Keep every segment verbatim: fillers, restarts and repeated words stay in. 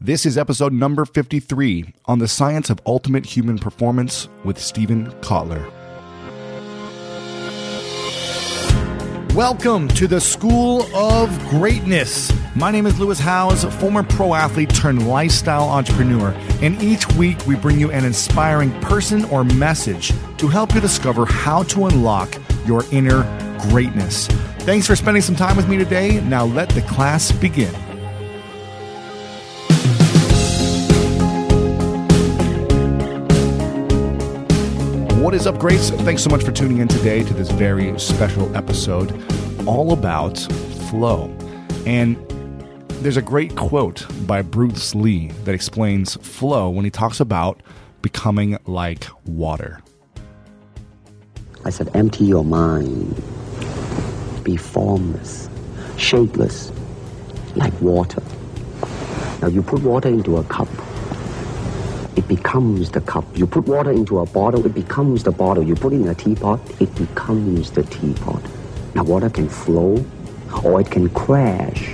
This is episode number fifty-three on the science of ultimate human performance with Steven Kotler. Welcome to the School of Greatness. My name is Lewis Howes, former pro athlete turned lifestyle entrepreneur, and each week we bring you an inspiring person or message to help you discover how to unlock your inner greatness. Thanks for spending some time with me today. Now let the class begin. What is up, greats? Thanks so much for tuning in today to this very special episode all about flow. And there's a great quote by Bruce Lee that explains flow when he talks about becoming like water. I said, empty your mind. Be formless, shapeless, like water. Now you put water into a cup. It becomes the cup. You put water into a bottle, it becomes the bottle. You put it in a teapot, it becomes the teapot. Now water can flow or it can crash.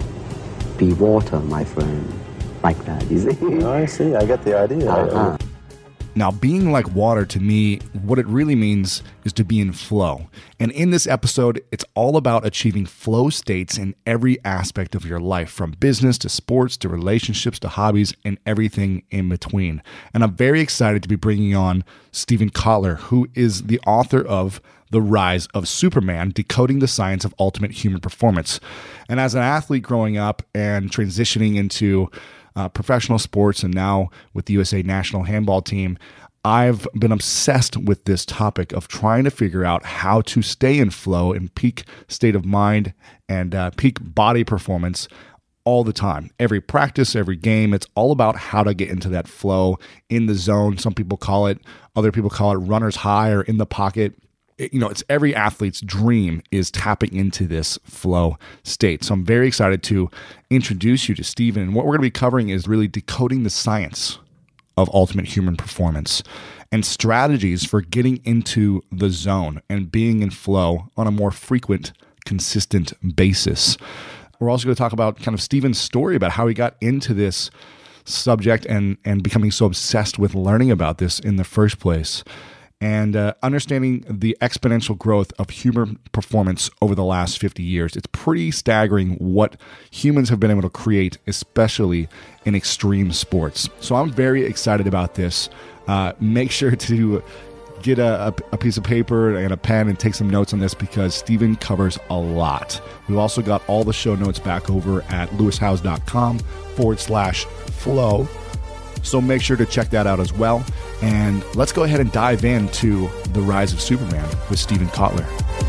Be water, my friend. Like that, you see? Oh, I see. I get the idea. Uh-huh. Now, being like water, to me, what it really means is to be in flow. And in this episode, it's all about achieving flow states in every aspect of your life, from business to sports to relationships to hobbies and everything in between. And I'm very excited to be bringing on Steven Kotler, who is the author of The Rise of Superman, Decoding the Science of Ultimate Human Performance. And as an athlete growing up and transitioning into Uh, professional sports, and now with the U S A national handball team, I've been obsessed with this topic of trying to figure out how to stay in flow and peak state of mind and uh, peak body performance all the time. Every practice, every game, it's all about how to get into that flow, in the zone. Some people call it, other people call it runner's high or in the pocket. It, you know, it's every athlete's dream is tapping into this flow state. So I'm very excited to introduce you to Steven. And what we're going to be covering is really decoding the science of ultimate human performance and strategies for getting into the zone and being in flow on a more frequent, consistent basis. We're also going to talk about kind of Steven's story about how he got into this subject and, and becoming so obsessed with learning about this in the first place, and uh, understanding the exponential growth of human performance over the last fifty years. It's pretty staggering what humans have been able to create, especially in extreme sports. So I'm very excited about this. Uh, make sure to get a, a piece of paper and a pen and take some notes on this, because Steven covers a lot. We've also got all the show notes back over at lewishowes.com forward slash flow. So make sure to check that out as well. And let's go ahead and dive into The Rise of Superman with Steven Kotler.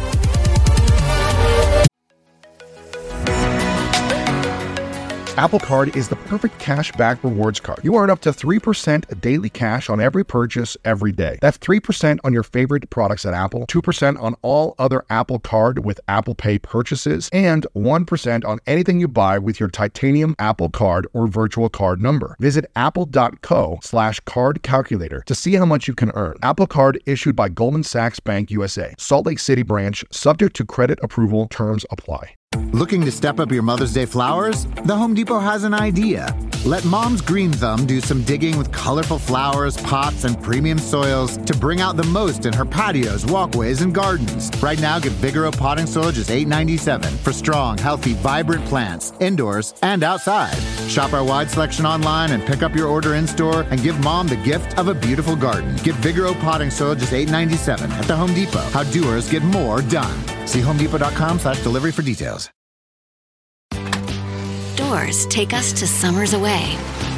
Apple Card is the perfect cash back rewards card. You earn up to three percent daily cash on every purchase every day. That's three percent on your favorite products at Apple, two percent on all other Apple Card with Apple Pay purchases, and one percent on anything you buy with your titanium Apple Card or virtual card number. Visit apple.co slash card calculator to see how much you can earn. Apple Card issued by Goldman Sachs Bank U S A, Salt Lake City branch, subject to credit approval, terms apply. Looking to step up your Mother's Day flowers? The Home Depot has an idea. Let Mom's Green Thumb do some digging with colorful flowers, pots, and premium soils to bring out the most in her patios, walkways, and gardens. Right now, get Vigoro potting soil just eight dollars and ninety-seven cents for strong, healthy, vibrant plants, indoors and outside. Shop our wide selection online and pick up your order in-store and give Mom the gift of a beautiful garden. Get Vigoro potting soil just eight dollars and ninety-seven cents at the Home Depot. How doers get more done. See homedepot.com slash delivery for details. Doors take us to summers away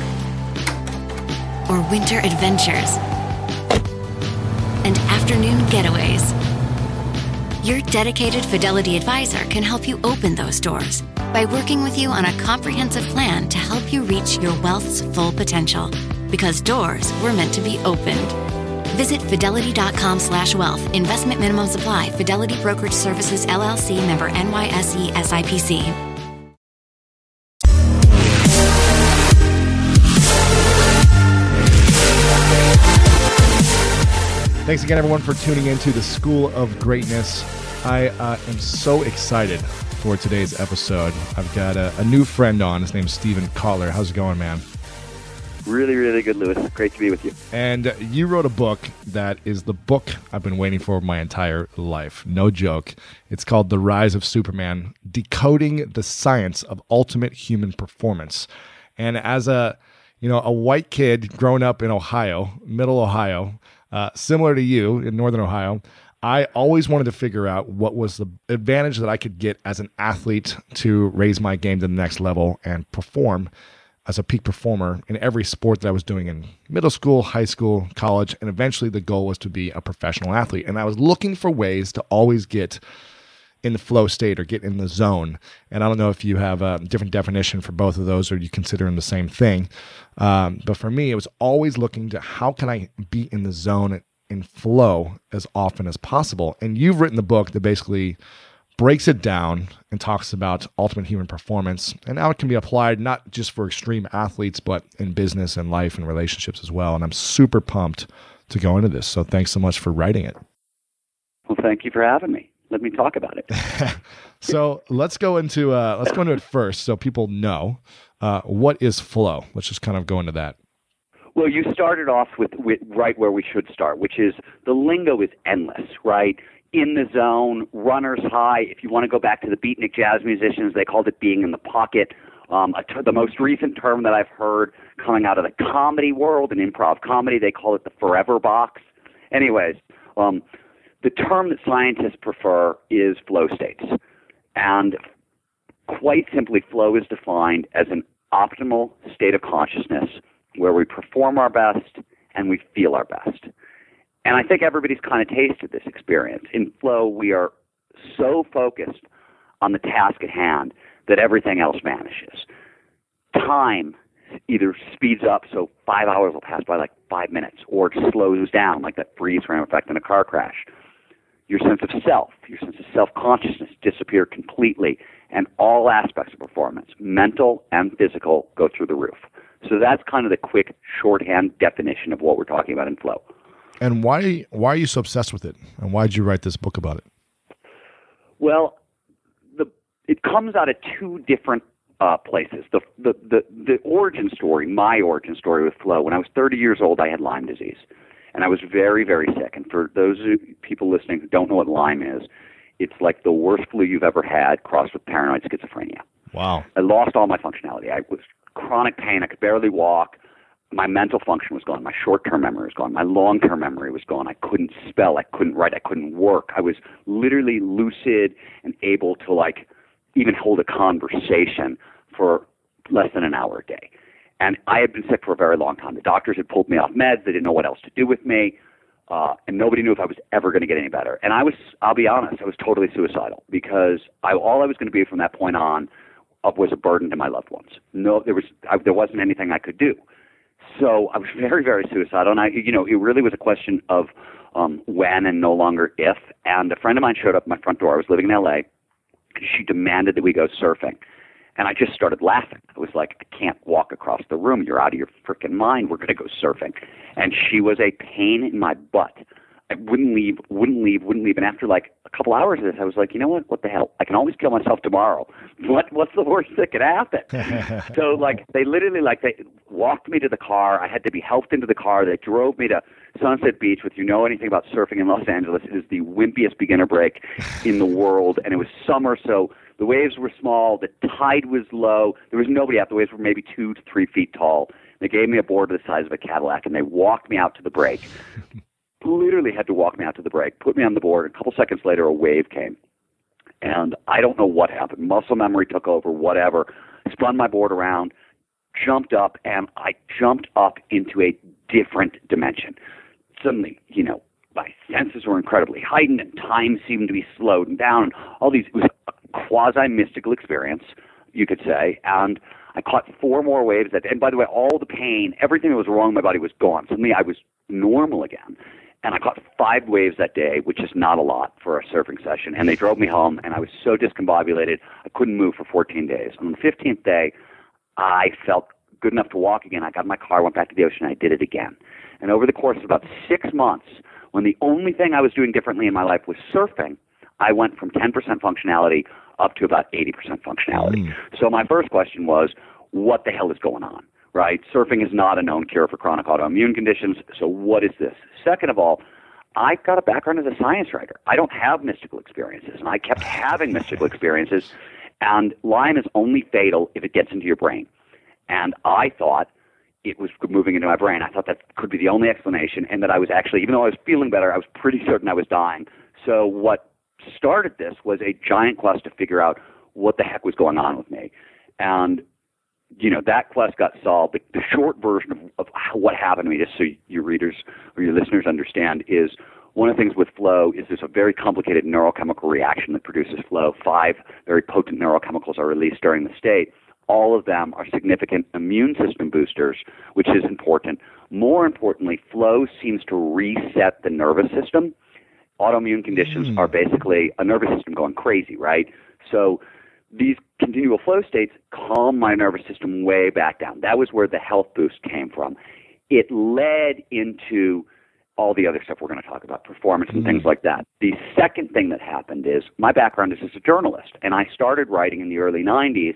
or winter adventures and afternoon getaways. Your dedicated Fidelity advisor can help you open those doors by working with you on a comprehensive plan to help you reach your wealth's full potential, because doors were meant to be opened. Visit fidelity.com slash wealth. Investment minimum supply. Fidelity Brokerage Services, L L C, member N Y S E S I P C. Thanks again, everyone, for tuning into the School of Greatness. I uh, am so excited for today's episode. I've got a, a new friend on. His name's Steven Kotler. How's it going, man? Really, really good, Lewis. Great to be with you. And you wrote a book that is the book I've been waiting for my entire life. No joke. It's called The Rise of Superman, Decoding the Science of Ultimate Human Performance. And as a, you know, a white kid growing up in Ohio, middle Ohio, uh, similar to you in Northern Ohio, I always wanted to figure out what was the advantage that I could get as an athlete to raise my game to the next level and perform as a peak performer in every sport that I was doing in middle school, high school, college, and eventually the goal was to be a professional athlete. And I was looking for ways to always get in the flow state or get in the zone. And I don't know if you have a different definition for both of those or you consider them the same thing. Um, but for me, it was always looking to how can I be in the zone in flow as often as possible. And you've written the book that basically breaks it down and talks about ultimate human performance and how it can be applied not just for extreme athletes, but in business and life and relationships as well. And I'm super pumped to go into this. So thanks so much for writing it. Well, thank you for having me. Let me talk about it. So let's go into uh, let's go into it first, so people know uh, what is flow. Let's just kind of go into that. Well, you started off with, with right where we should start, which is the lingo is endless, right? In the zone, runner's high. If you want to go back to the beatnik jazz musicians, they called it being in the pocket. Um, a t- the most recent term that I've heard coming out of the comedy world and improv comedy, they call it the forever box. Anyways, um, the term that scientists prefer is flow states. And quite simply, flow is defined as an optimal state of consciousness where we perform our best and we feel our best. And I think everybody's kind of tasted this experience. In flow, we are so focused on the task at hand that everything else vanishes. Time either speeds up, so five hours will pass by like five minutes, or it slows down, like that freeze frame effect in a car crash. Your sense of self, your sense of self-consciousness disappear completely, and all aspects of performance, mental and physical, go through the roof. So that's kind of the quick shorthand definition of what we're talking about in flow. And why why are you so obsessed with it? And why did you write this book about it? Well, the it comes out of two different uh, places. The, the the the origin story, my origin story with flow. When I was thirty years old, I had Lyme disease, and I was very very sick. And for those people listening who don't know what Lyme is, it's like the worst flu you've ever had, crossed with paranoid schizophrenia. Wow! I lost all my functionality. I was chronic pain. I could barely walk. My mental function was gone. My short-term memory was gone. My long-term memory was gone. I couldn't spell. I couldn't write. I couldn't work. I was literally lucid and able to, like, even hold a conversation for less than an hour a day. And I had been sick for a very long time. The doctors had pulled me off meds. They didn't know what else to do with me. Uh, and nobody knew if I was ever going to get any better. And I was, I'll be honest, I was totally suicidal because I, all I was going to be from that point on uh, was a burden to my loved ones. No, there was, I, there wasn't anything I could do. So I was very, very suicidal, and I, you know, it really was a question of um, when and no longer if. And a friend of mine showed up at my front door. I was living in L A, and she demanded that we go surfing. And I just started laughing. I was like, I can't walk across the room. You're out of your freaking mind. We're going to go surfing. And she was a pain in my butt. I wouldn't leave, wouldn't leave, wouldn't leave. And after like a couple hours of this, I was like, you know what? What the hell? I can always kill myself tomorrow. What What's the worst that could happen? So like they literally like they walked me to the car. I had to be helped into the car. They drove me to Sunset Beach, which, you know anything about surfing in Los Angeles, is the wimpiest beginner break in the world. And it was summer, so the waves were small. The tide was low. There was nobody out. The waves were maybe two to three feet tall. They gave me a board the size of a Cadillac, and they walked me out to the break. Literally had to walk me out to the break, put me on the board. A couple seconds later, a wave came. And I don't know what happened. Muscle memory took over, whatever. Spun my board around, jumped up, and I jumped up into a different dimension. Suddenly, you know, my senses were incredibly heightened, and time seemed to be slowed down. And all these, it was a quasi-mystical experience, you could say. And I caught four more waves that, and by the way, all the pain, everything that was wrong in my body was gone. Suddenly I was normal again. And I caught five waves that day, which is not a lot for a surfing session. And they drove me home, and I was so discombobulated, I couldn't move for fourteen days. On the fifteenth day, I felt good enough to walk again. I got in my car, went back to the ocean, and I did it again. And over the course of about six months, when the only thing I was doing differently in my life was surfing, I went from ten percent functionality up to about eighty percent functionality. Mm. So my first question was, what the hell is going on, right? Surfing is not a known cure for chronic autoimmune conditions, so what is this? Second of all, I've got a background as a science writer. I don't have mystical experiences, and I kept having mystical experiences, and Lyme is only fatal if it gets into your brain. And I thought it was moving into my brain. I thought that could be the only explanation, and that I was actually, even though I was feeling better, I was pretty certain I was dying. So what started this was a giant quest to figure out what the heck was going on with me. And, you know, that quest got solved. The, the short version of, of how, what happened to me, just so your readers or your listeners understand, is one of the things with flow is there's a very complicated neurochemical reaction that produces flow. Five very potent neurochemicals are released during the state. All of them are significant immune system boosters, which is important. More importantly, flow seems to reset the nervous system. Autoimmune conditions mm. are basically a nervous system going crazy, right? So these continual flow states calm my nervous system way back down. That was where the health boost came from. It led into all the other stuff we're going to talk about, performance and mm. things like that. The second thing that happened is my background is as a journalist, and I started writing in the early nineties,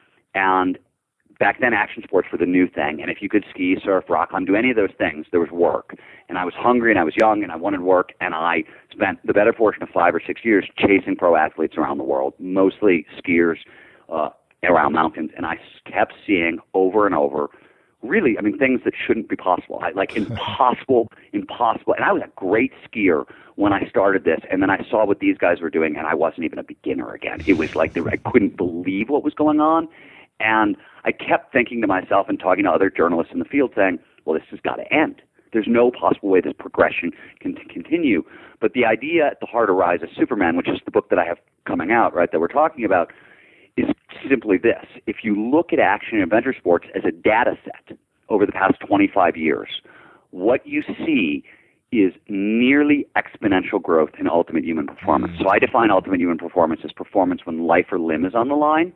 and back then action sports were the new thing, and if you could ski, surf, rock climb, do any of those things, there was work. And I was hungry, and I was young, and I wanted work, and I spent the better portion of five or six years chasing pro athletes around the world, mostly skiers uh, around mountains, and I kept seeing over and over, really, I mean, things that shouldn't be possible, I, like impossible, impossible. And I was a great skier when I started this, and then I saw what these guys were doing, and I wasn't even a beginner again. It was like they were, I couldn't believe what was going on. And I kept thinking to myself and talking to other journalists in the field saying, well, this has got to end. There's no possible way this progression can t- continue. But the idea at the heart of Rise of Superman, which is the book that I have coming out, right, that we're talking about, is simply this. If you look at action and adventure sports as a data set over the past twenty-five years, what you see is nearly exponential growth in ultimate human performance. So I define ultimate human performance as performance when life or limb is on the line.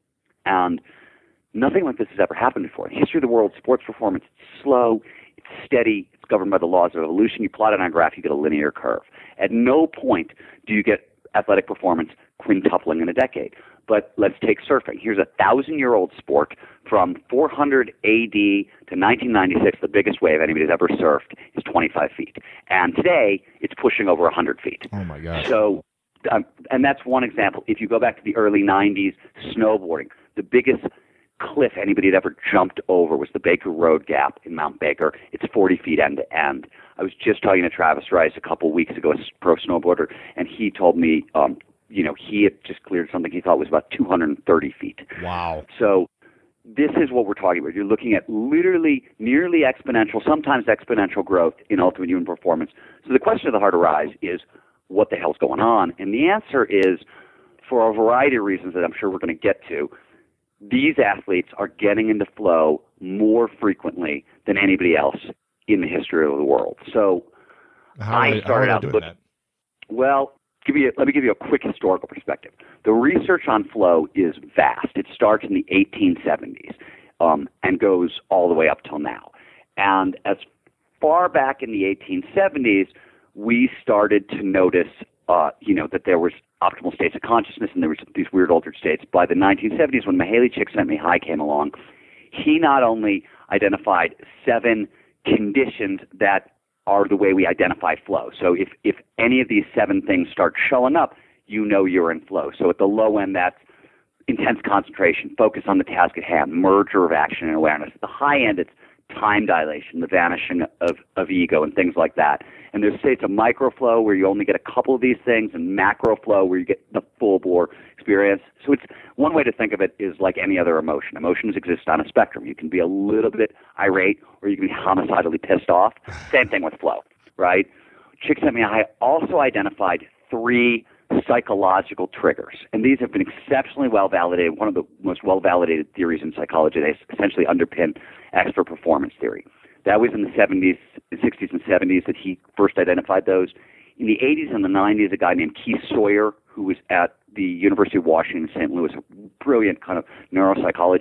And nothing like this has ever happened before. In the history of the world, sports performance, it's slow, it's steady, it's governed by the laws of evolution. You plot it on a graph, you get a linear curve. At no point do you get athletic performance quintupling in a decade. But let's take surfing. Here's a thousand-year-old sport from four hundred A D to nineteen ninety-six. The biggest wave anybody's ever surfed is twenty-five feet. And today, it's pushing over one hundred feet. Oh, my God. So, um, and that's one example. If you go back to the early nineties, snowboarding, the biggest cliff anybody had ever jumped over was the Baker Road Gap in Mount Baker. It's forty feet end to end. I was just talking to Travis Rice a couple weeks ago, a pro snowboarder, and he told me, um, you know, he had just cleared something he thought was about two hundred thirty feet. Wow. So this is what we're talking about. You're looking at literally nearly exponential, sometimes exponential growth in ultimate human performance. So the question of the heart of Rise is, what the hell's going on? And the answer is, for a variety of reasons that I'm sure we're going to get to, these athletes are getting into flow more frequently than anybody else in the history of the world. So how I are, started how are out doing look, that? Well, give you, let me give you a quick historical perspective. The research on flow is vast. It starts in the eighteen seventies um, and goes all the way up till now. And as far back in the eighteen seventies, we started to notice, uh, you know, that there was optimal states of consciousness and there was these weird altered states. By the nineteen seventies, when Mihaly Csikszentmihalyi came along, he not only identified seven conditions that are the way we identify flow. So if, if any of these seven things start showing up, you know you're in flow. So at the low end, that's intense concentration, focus on the task at hand, merger of action and awareness. At the high end, it's time dilation, the vanishing of, of ego and things like that. And there's states of microflow where you only get a couple of these things, and macro flow where you get the full-bore experience. So it's one way to think of it is like any other emotion. Emotions exist on a spectrum. You can be a little bit irate or you can be homicidally pissed off. Same thing with flow, right? Csikszentmihalyi also identified three psychological triggers, and these have been exceptionally well validated. One of the most well-validated theories in psychology. They essentially underpin expert performance theory. That was in the seventies, sixties, and seventies that he first identified those. In the eighties and the nineties, a guy named Keith Sawyer, who was at the University of Washington in Saint Louis, a brilliant kind of neuropsychologist,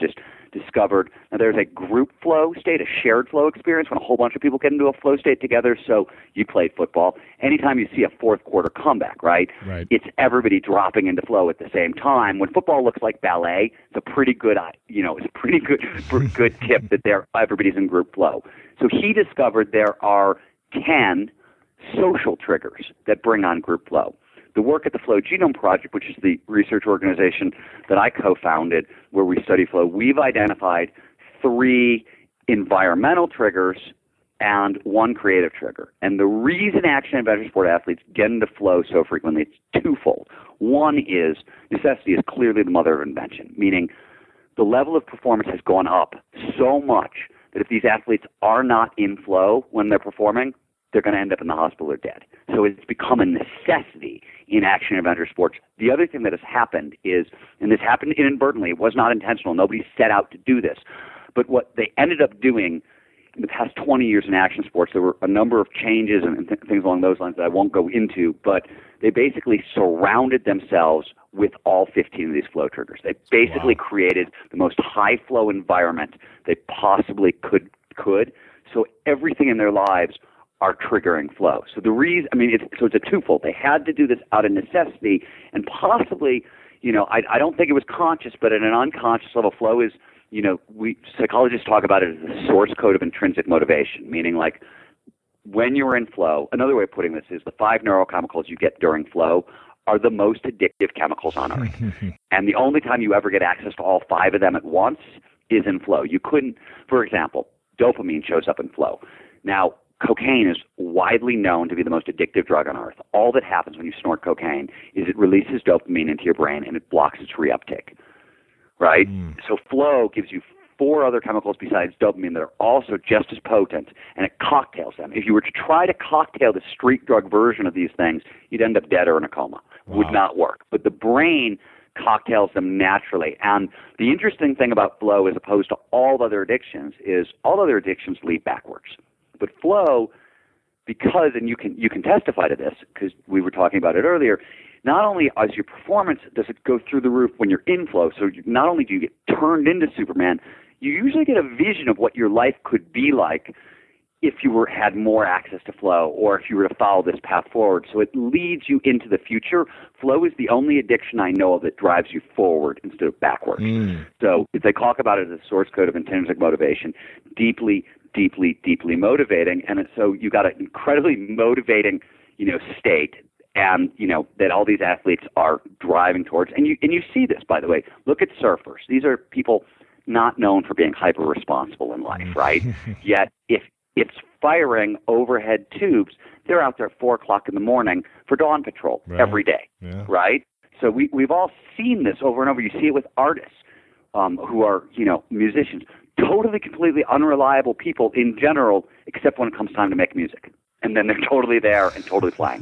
discovered, now there's a group flow state, a shared flow experience when a whole bunch of people get into a flow state together. So you played football. Anytime you see a fourth quarter comeback, right? Right. It's everybody dropping into flow at the same time. When football looks like ballet, it's a pretty good, you know, it's a pretty good, good tip that they're, everybody's in group flow. So he discovered there are ten social triggers that bring on group flow. The work at the Flow Genome Project, which is the research organization that I co-founded where we study flow, we've identified three environmental triggers and one creative trigger. And the reason action adventure sport athletes get into flow so frequently, it's twofold. One is necessity is clearly the mother of invention, meaning the level of performance has gone up so much that if these athletes are not in flow when they're performing, they're going to end up in the hospital or dead. So it's become a necessity in action adventure sports. The other thing that has happened is, and this happened inadvertently, it was not intentional, nobody set out to do this, but what they ended up doing in the past twenty years in action sports, there were a number of changes and th- things along those lines that I won't go into, but they basically surrounded themselves with all fifteen of these flow triggers. They basically wow. created the most high flow environment they possibly could, could. So everything in their lives are triggering flow. So the reason, I mean, it's, so it's a twofold. They had to do this out of necessity, and possibly, you know, I, I don't think it was conscious, but at an unconscious level, flow is, you know, we psychologists talk about it as the source code of intrinsic motivation, meaning like when you're in flow, another way of putting this is the five neurochemicals you get during flow are the most addictive chemicals on earth. And the only time you ever get access to all five of them at once is in flow. You couldn't, for example, dopamine shows up in flow. Now, cocaine is widely known to be the most addictive drug on earth. All that happens when you snort cocaine is it releases dopamine into your brain and it blocks its reuptake, right? Mm. So flow gives you four other chemicals besides dopamine that are also just as potent, and it cocktails them. If you were to try to cocktail the street drug version of these things, you'd end up dead or in a coma. Wow. Would not work. But the brain cocktails them naturally. And the interesting thing about flow as opposed to all other addictions is all other addictions lead backwards. But flow, because, and you can you can testify to this because we were talking about it earlier, not only as your performance does it go through the roof when you're in flow, so you, not only do you get turned into Superman, you usually get a vision of what your life could be like if you were had more access to flow or if you were to follow this path forward. So it leads you into the future. Flow is the only addiction I know of that drives you forward instead of backwards. Mm. So if they talk about it as a source code of intrinsic motivation, deeply, deeply, deeply motivating. And it's, so you got an incredibly motivating, you know, state, and you know that all these athletes are driving towards. And you and you see this, by the way. Look at surfers. These are people not known for being hyper responsible in life, right? Yet if it's firing overhead tubes, they're out there at four o'clock in the morning for dawn patrol right. every day, yeah. right? So we we've all seen this over and over. You see it with artists um, who are, you know, musicians. Totally, completely unreliable people in general, except when it comes time to make music. And then they're totally there and totally playing.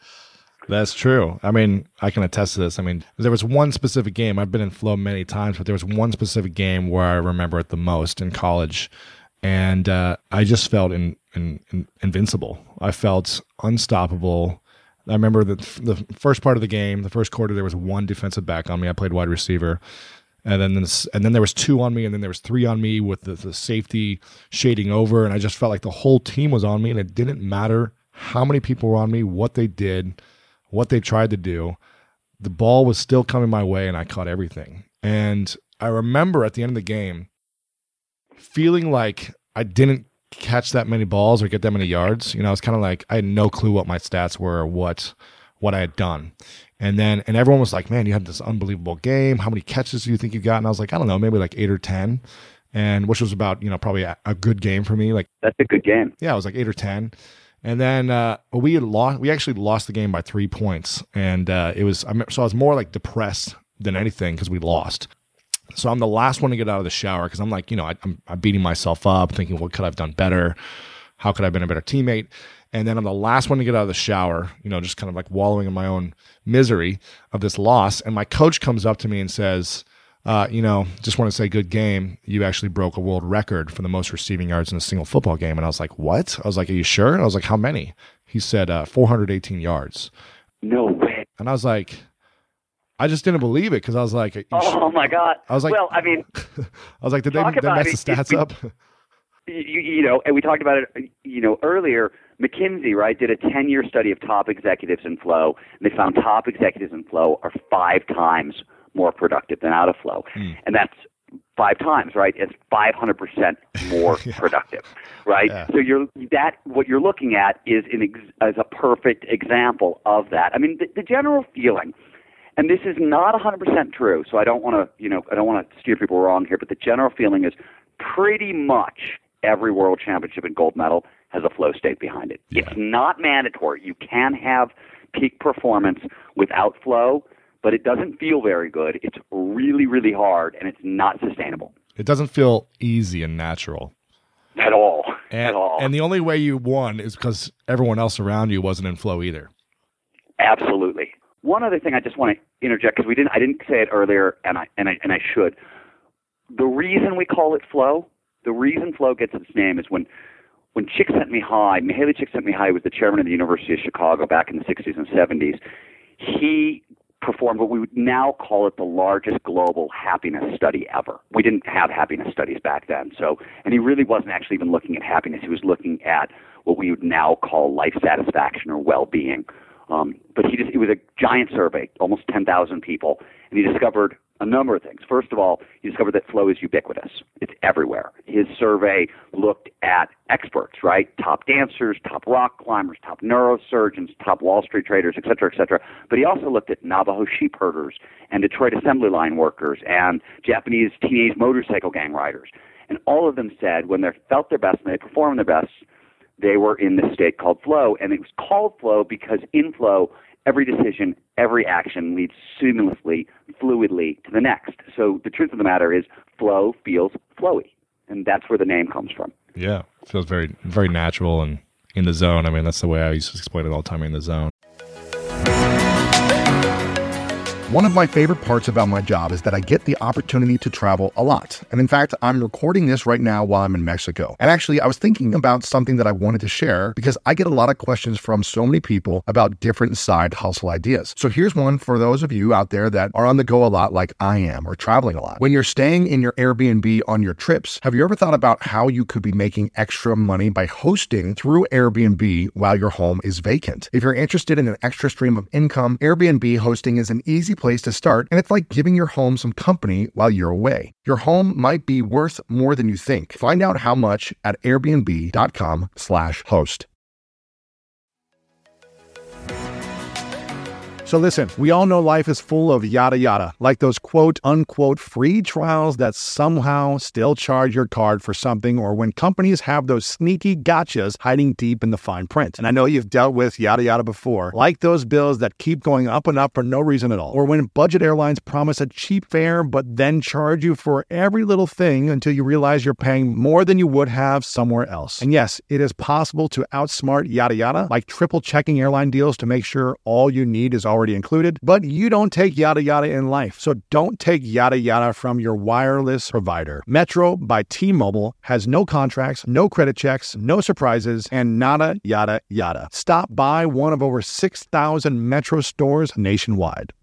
That's true. I mean, I can attest to this. I mean, there was one specific game. I've been in flow many times, but there was one specific game where I remember it the most in college. And uh, I just felt in, in, in invincible. I felt unstoppable. I remember the, the first part of the game, the first quarter, there was one defensive back on me. I played wide receiver. And then this, and then there was two on me, and then there was three on me with the, the safety shading over, and I just felt like the whole team was on me, and it didn't matter how many people were on me, what they did, what they tried to do. The ball was still coming my way, and I caught everything. And I remember at the end of the game feeling like I didn't catch that many balls or get that many yards. You know, I was kind of like I had no clue what my stats were or what what I had done. And then, and everyone was like, man, you had this unbelievable game. How many catches do you think you got? And I was like, I don't know, maybe like eight or ten. And which was about, you know, probably a, a good game for me. Like, that's a good game. Yeah, it was like eight or ten. And then uh, we had lost, we actually lost the game by three points. And uh, it was, so I was more like depressed than anything because we lost. So I'm the last one to get out of the shower because I'm like, you know, I, I'm, I'm beating myself up thinking, what could I have done better? How could I have been a better teammate? And then I'm the last one to get out of the shower, you know, just kind of like wallowing in my own misery of this loss. And my coach comes up to me and says, uh, you know, just want to say good game. You actually broke a world record for the most receiving yards in a single football game. And I was like, what? I was like, are you sure? And I was like, how many? He said uh, four hundred eighteen yards. No way. And I was like, I just didn't believe it because I was like, oh my God. I was like, well, I mean, I was like, did they, they mess the stats we, up? You, you know, and we talked about it, you know, earlier. McKinsey, right, did a ten-year study of top executives in flow, and they found top executives in flow are five times more productive than out of flow. Mm. And that's five times, right? It's five hundred percent more yeah. productive, right? Yeah. So you're that what you're looking at is an ex, as a perfect example of that. I mean, the, the general feeling, and this is not one hundred percent true, so I don't want to, you know, I don't want to steer people wrong here, but the general feeling is pretty much every world championship and gold medal has a flow state behind it. Yeah. It's not mandatory. You can have peak performance without flow, but it doesn't feel very good. It's really, really hard, and it's not sustainable. It doesn't feel easy and natural. At all. And, At all. And the only way you won is because everyone else around you wasn't in flow either. Absolutely. One other thing I just want to interject, because we didn't, I didn't say it earlier, and I, and I, and I should. The reason we call it flow, the reason flow gets its name is when when Csikszentmihalyi, Mihaly Csikszentmihalyi was the chairman of the University of Chicago back in the sixties and seventies. He performed what we would now call it the largest global happiness study ever. We didn't have happiness studies back then. So, and he really wasn't actually even looking at happiness. He was looking at what we would now call life satisfaction or well-being. Um, but he just, it was a giant survey, almost ten thousand people, and he discovered a number of things. First of all, he discovered that flow is ubiquitous. It's everywhere. His survey looked at experts, right? Top dancers, top rock climbers, top neurosurgeons, top Wall Street traders, et cetera, et cetera. But he also looked at Navajo sheep herders and Detroit assembly line workers and Japanese teenage motorcycle gang riders. And all of them said when they felt their best and they performed their best, they were in this state called flow. And it was called flow because in flow, every decision, every action leads seamlessly, fluidly to the next. So the truth of the matter is flow feels flowy, and that's where the name comes from. Yeah, it feels very, very natural and in the zone. I mean, that's the way I used to explain it all the time, in the zone. One of my favorite parts about my job is that I get the opportunity to travel a lot. And in fact, I'm recording this right now while I'm in Mexico. And actually, I was thinking about something that I wanted to share because I get a lot of questions from so many people about different side hustle ideas. So here's one for those of you out there that are on the go a lot like I am, or traveling a lot. When you're staying in your Airbnb on your trips, have you ever thought about how you could be making extra money by hosting through Airbnb while your home is vacant? If you're interested in an extra stream of income, Airbnb hosting is an easy place to start, and it's like giving your home some company while you're away. Your home might be worth more than you think. Find out how much at airbnb.com slash host. So listen, we all know life is full of yada yada, like those quote unquote free trials that somehow still charge your card for something, or when companies have those sneaky gotchas hiding deep in the fine print. And I know you've dealt with yada yada before, like those bills that keep going up and up for no reason at all, or when budget airlines promise a cheap fare but then charge you for every little thing until you realize you're paying more than you would have somewhere else. And yes, it is possible to outsmart yada yada, like triple checking airline deals to make sure all you need is already included, but you don't take yada yada in life. So don't take yada yada from your wireless provider. Metro by T-Mobile has no contracts, no credit checks, no surprises, and nada yada yada. Stop by one of over six thousand Metro stores nationwide.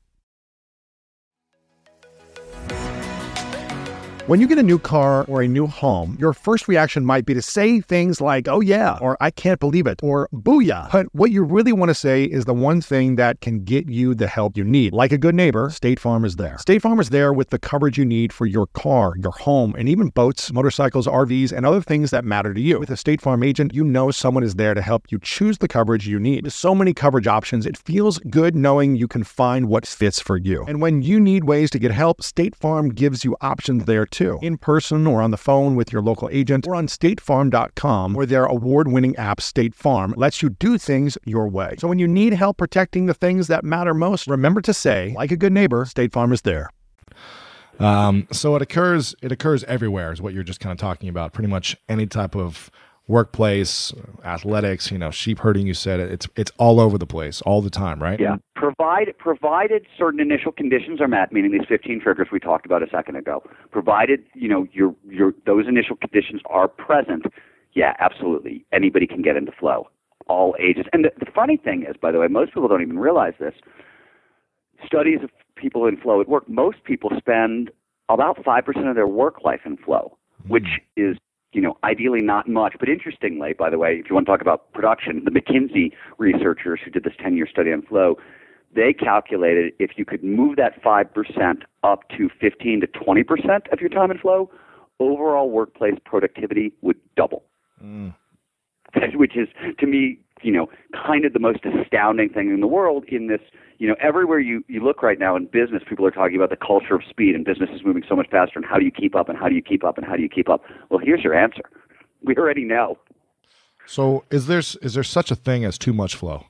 When you get a new car or a new home, your first reaction might be to say things like, oh yeah, or I can't believe it, or booyah. But what you really want to say is the one thing that can get you the help you need. Like a good neighbor, State Farm is there. State Farm is there with the coverage you need for your car, your home, and even boats, motorcycles, R Vs, and other things that matter to you. With a State Farm agent, you know someone is there to help you choose the coverage you need. With so many coverage options, it feels good knowing you can find what fits for you. And when you need ways to get help, State Farm gives you options there too. Too. In person or on the phone with your local agent or on state farm dot com, where their award-winning app State Farm lets you do things your way. So when you need help protecting the things that matter most, remember to say, like a good neighbor, State Farm is there. Um, so it occurs, it occurs everywhere is what you're just kind of talking about. Pretty much any type of workplace, athletics, you know, sheep herding, you said it, it's it's all over the place all the time, right? Yeah. Provide, provided certain initial conditions are met, meaning these fifteen triggers we talked about a second ago, provided, you know, your your those initial conditions are present, yeah, absolutely. Anybody can get into flow, all ages. And the, the funny thing is, by the way, most people don't even realize this. Studies have people in flow at work, most people spend about five percent of their work life in flow, mm. which is, you know, ideally not much. But interestingly, by the way, if you want to talk about production, the McKinsey researchers who did this ten-year study on flow, they calculated if you could move that five percent up to fifteen to twenty percent of your time in flow, overall workplace productivity would double. Mm. Which is, to me, you know, kind of the most astounding thing in the world in this, you know, everywhere you, you look right now in business, people are talking about the culture of speed and business is moving so much faster and how do you keep up and how do you keep up and how do you keep up? Well, here's your answer. We already know. So is there, is there such a thing as too much flow?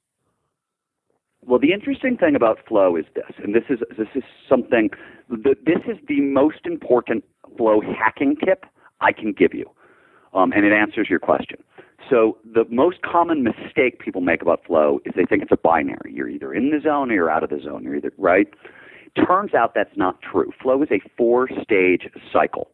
Well, the interesting thing about flow is this, and this is this is something, this is the most important flow hacking tip I can give you, um, and it answers your question. So the most common mistake people make about flow is they think it's a binary. You're either in the zone or you're out of the zone. You're either right. Turns out that's not true. Flow is a four-stage cycle,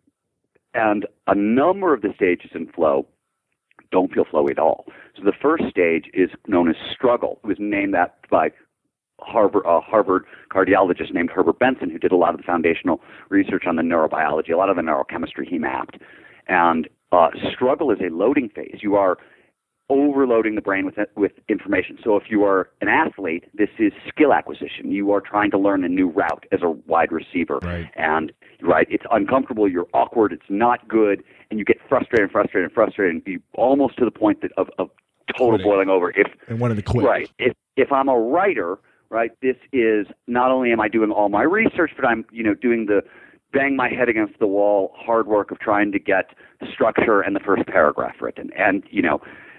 and a number of the stages in flow don't feel flowy at all. So the first stage is known as struggle. It was named that by Harvard, uh, Harvard cardiologist named Herbert Benson, who did a lot of the foundational research on the neurobiology, a lot of the neurochemistry he mapped. And uh, struggle is a loading phase. You are overloading the brain with with information. So if you are an athlete, this is skill acquisition. You are trying to learn a new route as a wide receiver. Right. And right, it's uncomfortable, you're awkward, it's not good, and you get frustrated and frustrated and frustrated, and you almost to the point that of, of total Quitting. boiling over. If and wanted to quit. Right. If if I'm a writer, right, this is not only am I doing all my research, but I'm, you know, doing the bang my head against the wall hard work of trying to get the structure and the first paragraph written. And, you know,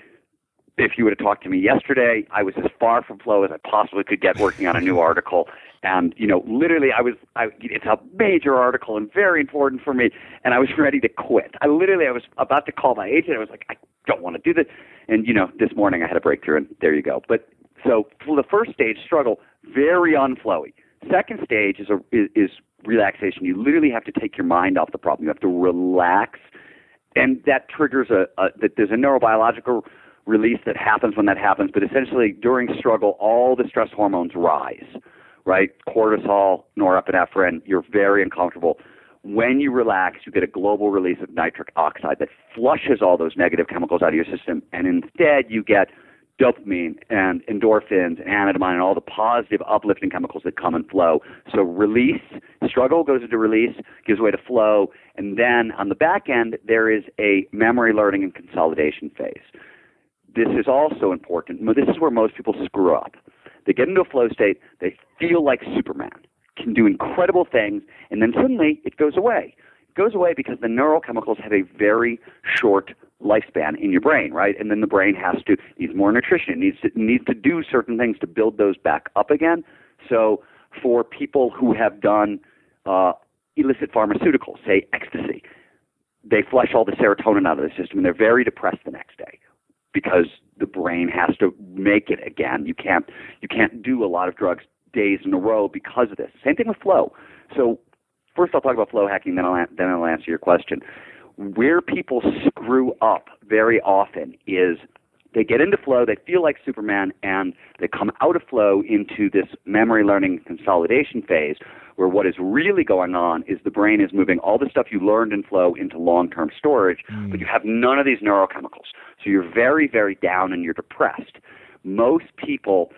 if you would have talked to me yesterday, I was as far from flow as I possibly could get working on a new article. And, you know, literally I was, I, it's a major article and very important for me. And I was ready to quit. I literally, I was about to call my agent. I was like, I don't want to do this. And, you know, this morning I had a breakthrough and there you go. But so for the first stage, struggle, very unflowy. Second stage is, a, is, is relaxation. You literally have to take your mind off the problem. You have to relax. And that triggers a, a that there's a neurobiological release that happens when that happens, but essentially during struggle, all the stress hormones rise, right? Cortisol, norepinephrine, you're very uncomfortable. When you relax, you get a global release of nitric oxide that flushes all those negative chemicals out of your system, and instead you get dopamine and endorphins and anandamide and all the positive uplifting chemicals that come in flow. So release, struggle goes into release, gives way to flow, and then on the back end, there is a memory learning and consolidation phase. This is also important. This is where most people screw up. They get into a flow state, they feel like Superman, can do incredible things, and then suddenly it goes away. It goes away because the neurochemicals have a very short lifespan in your brain, right? And then the brain has to, needs more nutrition, it needs to, needs to do certain things to build those back up again. So for people who have done uh, illicit pharmaceuticals, say ecstasy, they flush all the serotonin out of the system, and they're very depressed the next day, because the brain has to make it again. You can't you can't do a lot of drugs days in a row because of this. Same thing with flow. So first I'll talk about flow hacking, then I'll then I'll answer your question. Where people screw up very often is they get into flow, they feel like Superman, and they come out of flow into this memory learning consolidation phase, where what is really going on is the brain is moving all the stuff you learned in flow into long-term storage, mm. but you have none of these neurochemicals. So you're very, very down and you're depressed. Most people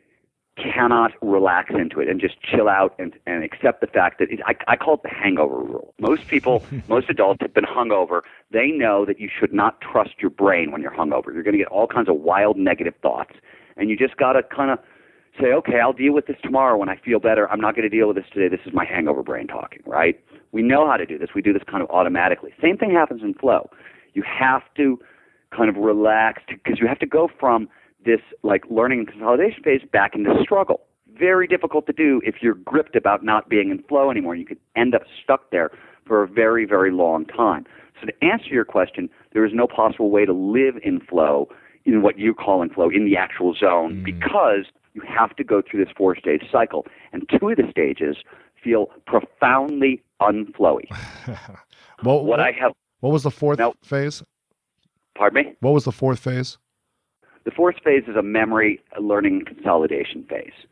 cannot relax into it and just chill out and, and accept the fact that it, I, I call it the hangover rule. Most people, most adults have been hungover. They know that you should not trust your brain when you're hungover. You're going to get all kinds of wild negative thoughts, and you just got to kind of say, okay, I'll deal with this tomorrow when I feel better. I'm not going to deal with this today. This is my hangover brain talking, right? We know how to do this. We do this kind of automatically. Same thing happens in flow. You have to kind of relax because you have to go from this like learning and consolidation phase back into struggle. Very difficult to do if you're gripped about not being in flow anymore. You could end up stuck there for a very, very long time. So to answer your question, there is no possible way to live in flow, in what you call in flow, in the actual zone, mm. because you have to go through this four-stage cycle. And two of the stages feel profoundly unflowy. well, what, what I have. What was the fourth now, phase? Pardon me? What was the fourth phase? The fourth phase is a memory learning consolidation phase.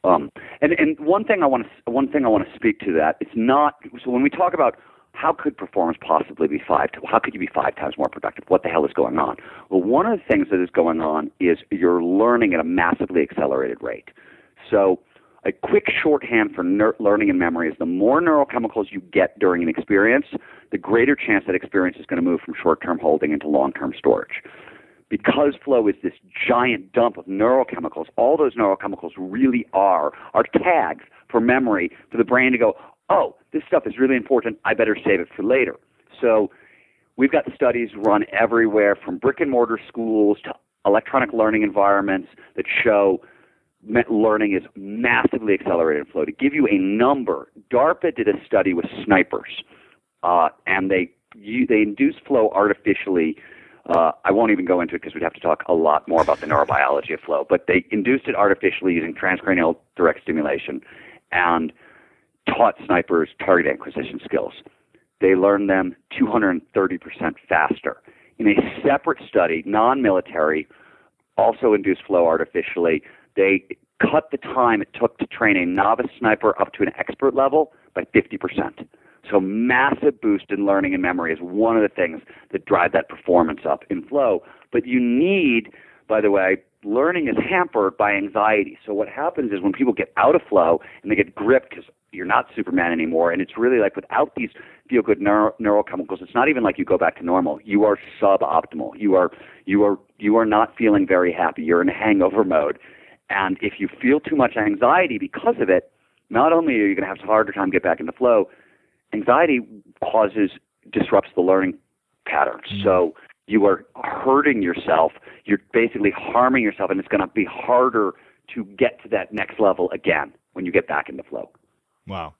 Um, and, and one thing I want to one thing I want to speak to that, it's not, so when we talk about how could performance possibly be five, how could you be five times more productive? What the hell is going on? Well, one of the things that is going on is you're learning at a massively accelerated rate. So a quick shorthand for ner- learning and memory is the more neurochemicals you get during an experience, the greater chance that experience is going to move from short-term holding into long-term storage. Because flow is this giant dump of neurochemicals, all those neurochemicals really are are tags for memory for the brain to go, oh, this stuff is really important, I better save it for later. So we've got studies run everywhere from brick and mortar schools to electronic learning environments that show learning is massively accelerated in flow. To give you a number, DARPA did a study with snipers, uh, and they you, they induced flow artificially. Uh, I won't even go into it because we'd have to talk a lot more about the neurobiology of flow, but they induced it artificially using transcranial direct stimulation and taught snipers target acquisition skills. They learned them two hundred thirty percent faster. In a separate study, non-military, also induced flow artificially, they cut the time it took to train a novice sniper up to an expert level by fifty percent. So massive boost in learning and memory is one of the things that drive that performance up in flow. But you need, by the way, learning is hampered by anxiety. So what happens is when people get out of flow and they get gripped because you're not Superman anymore, and it's really like without these feel-good neuro- neurochemicals, it's not even like you go back to normal. You are suboptimal. You are you are you are not feeling very happy. You're in hangover mode. And if you feel too much anxiety because of it, not only are you going to have a harder time to get back into flow, anxiety causes, disrupts the learning patterns. Mm. So you are hurting yourself. You're basically harming yourself, and it's going to be harder to get to that next level again when you get back into flow. Wow.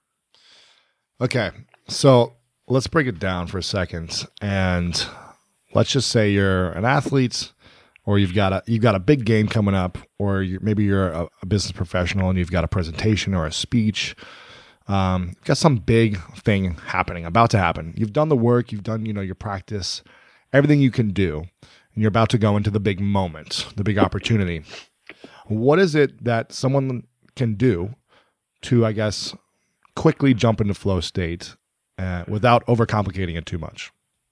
Okay. So let's break it down for a second. And let's just say you're an athlete, or you've got a, you've got a big game coming up, or you're, maybe you're a, a business professional and you've got a presentation or a speech. Um, you've got some big thing happening, about to happen. You've done the work, you've done, you know, your practice, everything you can do, and you're about to go into the big moment, the big opportunity. What is it that someone can do to, I guess, quickly jump into flow state uh, without overcomplicating it too much?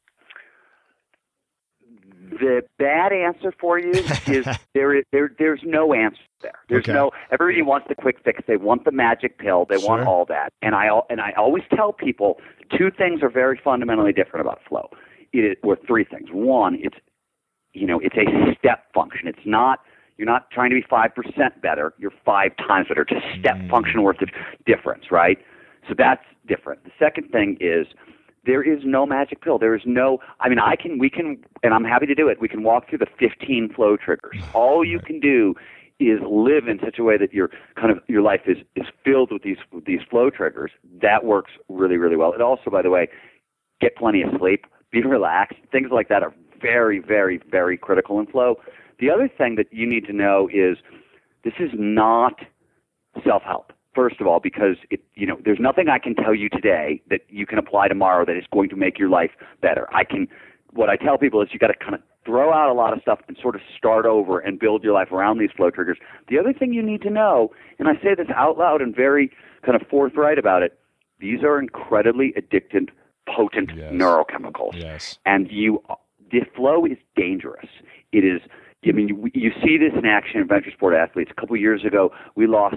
The bad answer for you is there is there there's no answer there. There's okay. no everybody wants the quick fix. They want the magic pill. They sure. want all that. And I and I always tell people two things are very fundamentally different about flow. It is, or three things. One, it's you know, it's a step function. It's not you're not trying to be five percent better. You're five times better. It's a step mm. function worth of difference, right? So that's different. The second thing is there is no magic pill. There is no, I mean, I can, we can, and I'm happy to do it. We can walk through the fifteen flow triggers. All you can do is live in such a way that your kind of, your life is, is filled with these, with these flow triggers. That works really, really well. It also, by the way, get plenty of sleep, be relaxed. Things like that are very, very, very critical in flow. The other thing that you need to know is this is not self-help. First of all, because it, you know, there's nothing I can tell you today that you can apply tomorrow that is going to make your life better. I can, what I tell people is you got to kind of throw out a lot of stuff and sort of start over and build your life around these flow triggers. The other thing you need to know, and I say this out loud and very kind of forthright about it, these are incredibly addictive, potent yes. neurochemicals. Yes. And you, the flow is dangerous. It is, I mean, you, you see this in action in venture sport athletes. A couple of years ago, we lost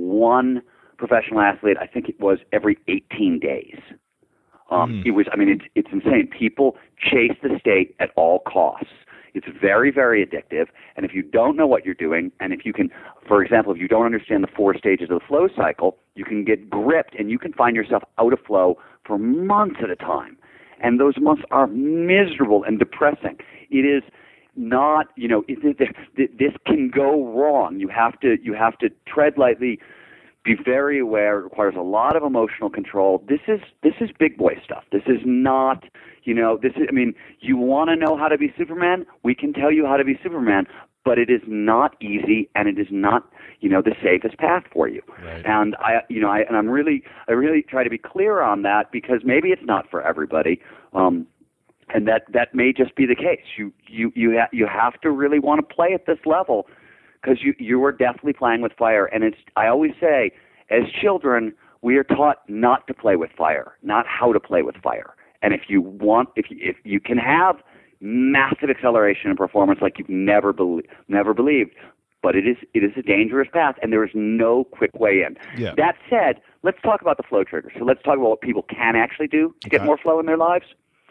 one professional athlete, I think it was every eighteen days. Um, mm. It was, I mean, it's, it's insane. People chase the state at all costs. It's very, very addictive. And if you don't know what you're doing, and if you can, for example, if you don't understand the four stages of the flow cycle, you can get gripped and you can find yourself out of flow for months at a time. And those months are miserable and depressing. It is not, you know, it, it, it, this can go wrong. You have to, you have to tread lightly, be very aware. It requires a lot of emotional control. This is, this is big boy stuff. This is not, you know, this is, I mean, you want to know how to be Superman? We can tell you how to be Superman, but it is not easy, and it is not, you know, the safest path for you. Right. And I, you know, I, and I'm really, I really try to be clear on that because maybe it's not for everybody. Um, And that, that may just be the case. You you you ha- you have to really want to play at this level because you you are definitely playing with fire. And it's I always say, as children, we are taught not to play with fire, not how to play with fire. And if you want, if you, if you can have massive acceleration in performance like you've never be, never believed, but it is it is a dangerous path, and there is no quick way in. Yeah. That said, let's talk about the flow triggers. So let's talk about what people can actually do to Okay. get more flow in their lives.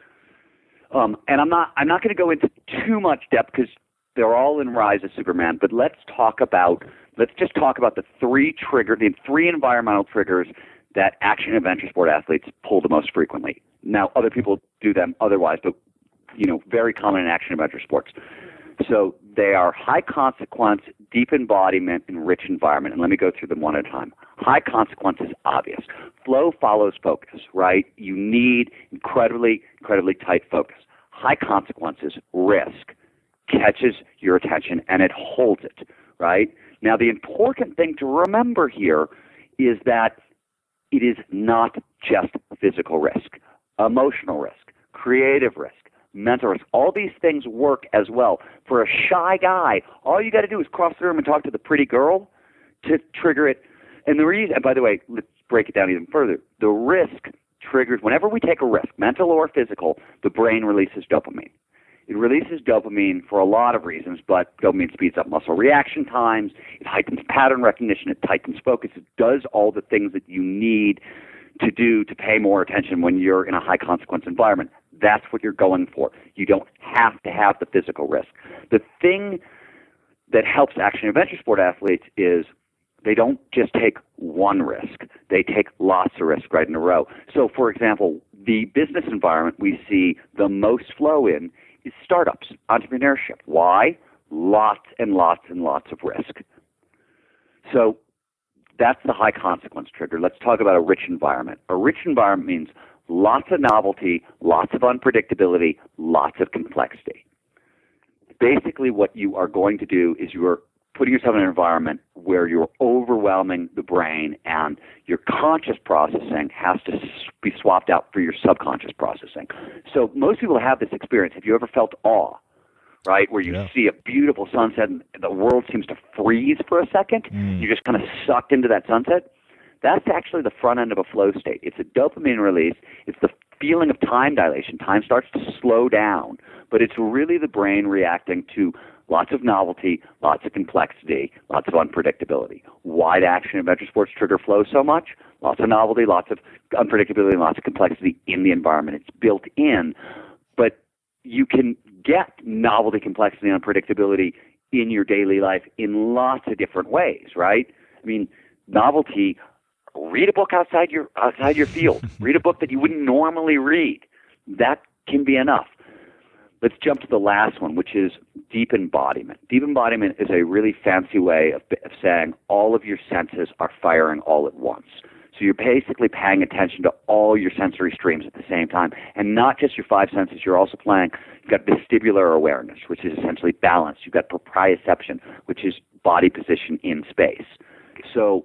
Um, and I'm not I'm not going to go into too much depth because they're all in Rise of Superman. But let's talk about let's just talk about the three trigger the three environmental triggers that action adventure sport athletes pull the most frequently. Now, other people do them otherwise, but you know, very common in action adventure sports. So they are high consequence, deep embodiment, and rich environment. And let me go through them one at a time. High consequence is obvious. Flow follows focus, right? You need incredibly, incredibly tight focus. High consequence is risk, catches your attention, and it holds it, right? Now, the important thing to remember here is that it is not just physical risk, emotional risk, creative risk, mental risk. All these things work as well. For a shy guy, all you got to do is cross the room and talk to the pretty girl to trigger it. And the reason, and by the way, let's break it down even further. The risk triggers, whenever we take a risk, mental or physical, the brain releases dopamine. It releases dopamine for a lot of reasons, but dopamine speeds up muscle reaction times, it heightens pattern recognition, it tightens focus, it does all the things that you need to do to pay more attention when you're in a high-consequence environment. That's what you're going for. You don't have to have the physical risk. The thing that helps action adventure sport athletes is they don't just take one risk. They take lots of risks right in a row. So, for example, the business environment we see the most flow in is startups, entrepreneurship. Why? Lots and lots and lots of risk. So that's the high consequence trigger. Let's talk about a rich environment. A rich environment means lots of novelty, lots of unpredictability, lots of complexity. Basically, what you are going to do is you are putting yourself in an environment where you're overwhelming the brain and your conscious processing has to be swapped out for your subconscious processing. So most people have this experience. Have you ever felt awe, right, where you Yeah. see a beautiful sunset and the world seems to freeze for a second? Mm. You're just kind of sucked into that sunset? That's actually the front end of a flow state. It's a dopamine release. It's the feeling of time dilation. Time starts to slow down, but it's really the brain reacting to lots of novelty, lots of complexity, lots of unpredictability. Why do action adventure sports trigger flow so much? Lots of novelty, lots of unpredictability, and lots of complexity in the environment. It's built in, but you can get novelty, complexity, and unpredictability in your daily life in lots of different ways, right? I mean, novelty, read a book outside your outside your field. Read a book that you wouldn't normally read. That can be enough. Let's jump to the last one, which is deep embodiment. Deep embodiment is a really fancy way of, of saying all of your senses are firing all at once. So you're basically paying attention to all your sensory streams at the same time, and not just your five senses. You're also playing, you've got vestibular awareness, which is essentially balance. You've got proprioception, which is body position in space. So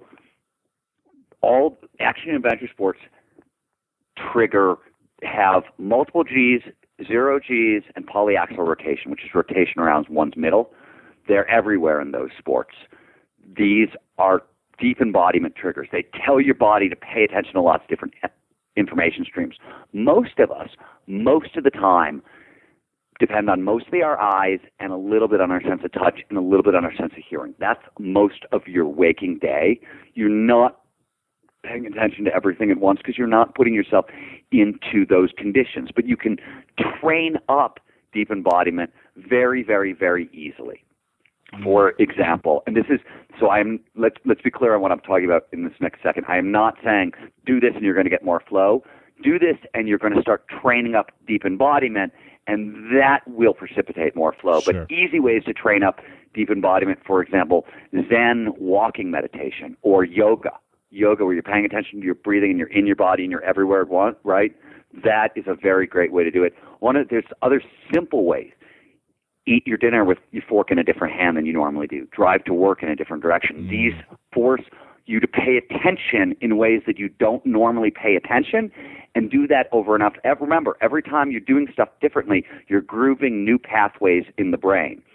all action adventure sports trigger, have multiple G's, zero G's, and polyaxial rotation, which is rotation around one's middle. They're everywhere in those sports. These are deep embodiment triggers. They tell your body to pay attention to lots of different information streams. Most of us, most of the time, depend on mostly our eyes and a little bit on our sense of touch and a little bit on our sense of hearing. That's most of your waking day. You're not paying attention to everything at once because you're not putting yourself into those conditions. But you can train up deep embodiment very, very, very easily. For example, and this is, so I'm, let's, let's be clear on what I'm talking about in this next second. I am not saying do this and you're going to get more flow. Do this and you're going to start training up deep embodiment, and that will precipitate more flow. Sure. But easy ways to train up deep embodiment, for example, Zen walking meditation or yoga. Yoga where you're paying attention to your breathing and you're in your body and you're everywhere at once, right? That is a very great way to do it. One of, there's other simple ways. Eat your dinner with your fork in a different hand than you normally do. Drive to work in a different direction. Mm. These force you to pay attention in ways that you don't normally pay attention, and do that over enough. Remember, every time you're doing stuff differently, you're grooving new pathways in the brain.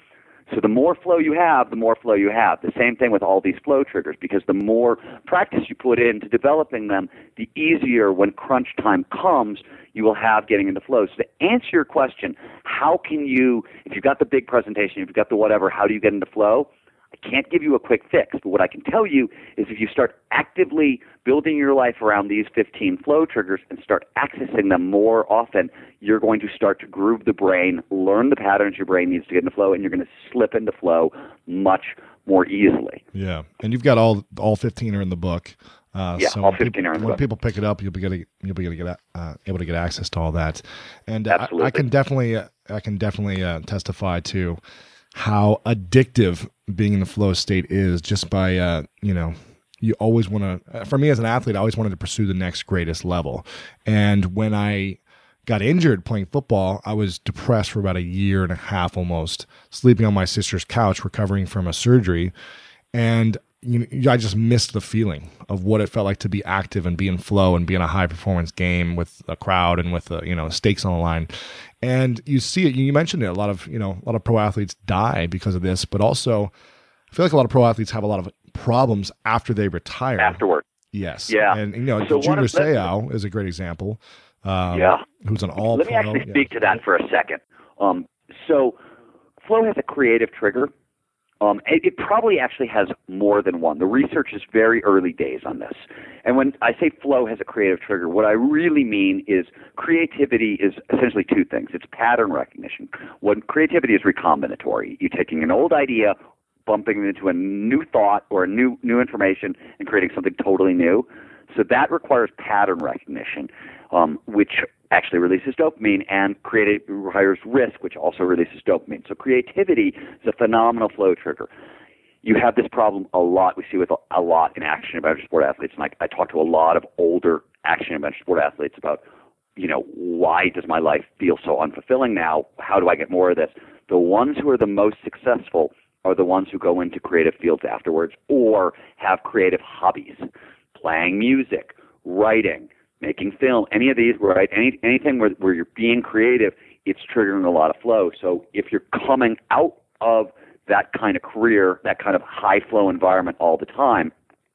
So the more flow you have, the more flow you have. The same thing with all these flow triggers, because the more practice you put into developing them, the easier when crunch time comes, you will have getting into flow. So to answer your question, how can you, if you've got the big presentation, if you've got the whatever, how do you get into flow? I can't give you a quick fix, but what I can tell you is if you start actively building your life around these fifteen flow triggers and start accessing them more often, you're going to start to groove the brain, learn the patterns your brain needs to get into flow, and you're going to slip into flow much more easily. Yeah, and you've got all all fifteen are in the book. Uh, yeah, so all when fifteen people, are in the when book. people pick it up, you'll be getting you'll be able to get uh, able to get access to all that. And uh, I, Absolutely. I can definitely uh, I can definitely uh, testify to how addictive being in the flow state is, just by uh, you know. You always want to, for me as an athlete, I always wanted to pursue the next greatest level. And when I got injured playing football, I was depressed for about a year and a half almost, sleeping on my sister's couch, recovering from a surgery. And you know, I just missed the feeling of what it felt like to be active and be in flow and be in a high performance game with a crowd and with, a, you know, stakes on the line. And you see it, you mentioned it, a lot of, you know, a lot of pro athletes die because of this, but also I feel like a lot of pro athletes have a lot of problems after they retire. Afterward. Yes. Yeah. And, you know, So one Junior of the- Seau is a great example. Um, Yeah. Who's an all Let me pro. actually Yeah. speak to that for a second. Um, so flow has a creative trigger. Um, it, it probably actually has more than one. The research is very early days on this. And when I say flow has a creative trigger, what I really mean is creativity is essentially two things. It's pattern recognition. When creativity is recombinatory, you're taking an old idea, bumping it into a new thought or a new new information and creating something totally new. So that requires pattern recognition, um, which actually releases dopamine, and creative requires risk, which also releases dopamine. So creativity is a phenomenal flow trigger. You have this problem a lot. We see with a, a lot in action adventure sport athletes, and I, I talk to a lot of older action adventure sport athletes about, you know, why does my life feel so unfulfilling now? How do I get more of this? The ones who are the most successful are the ones who go into creative fields afterwards or have creative hobbies, playing music, writing, making film, any of these, right? Any, anything where, where you're being creative, it's triggering a lot of flow. So if you're coming out of that kind of career, that kind of high flow environment all the time,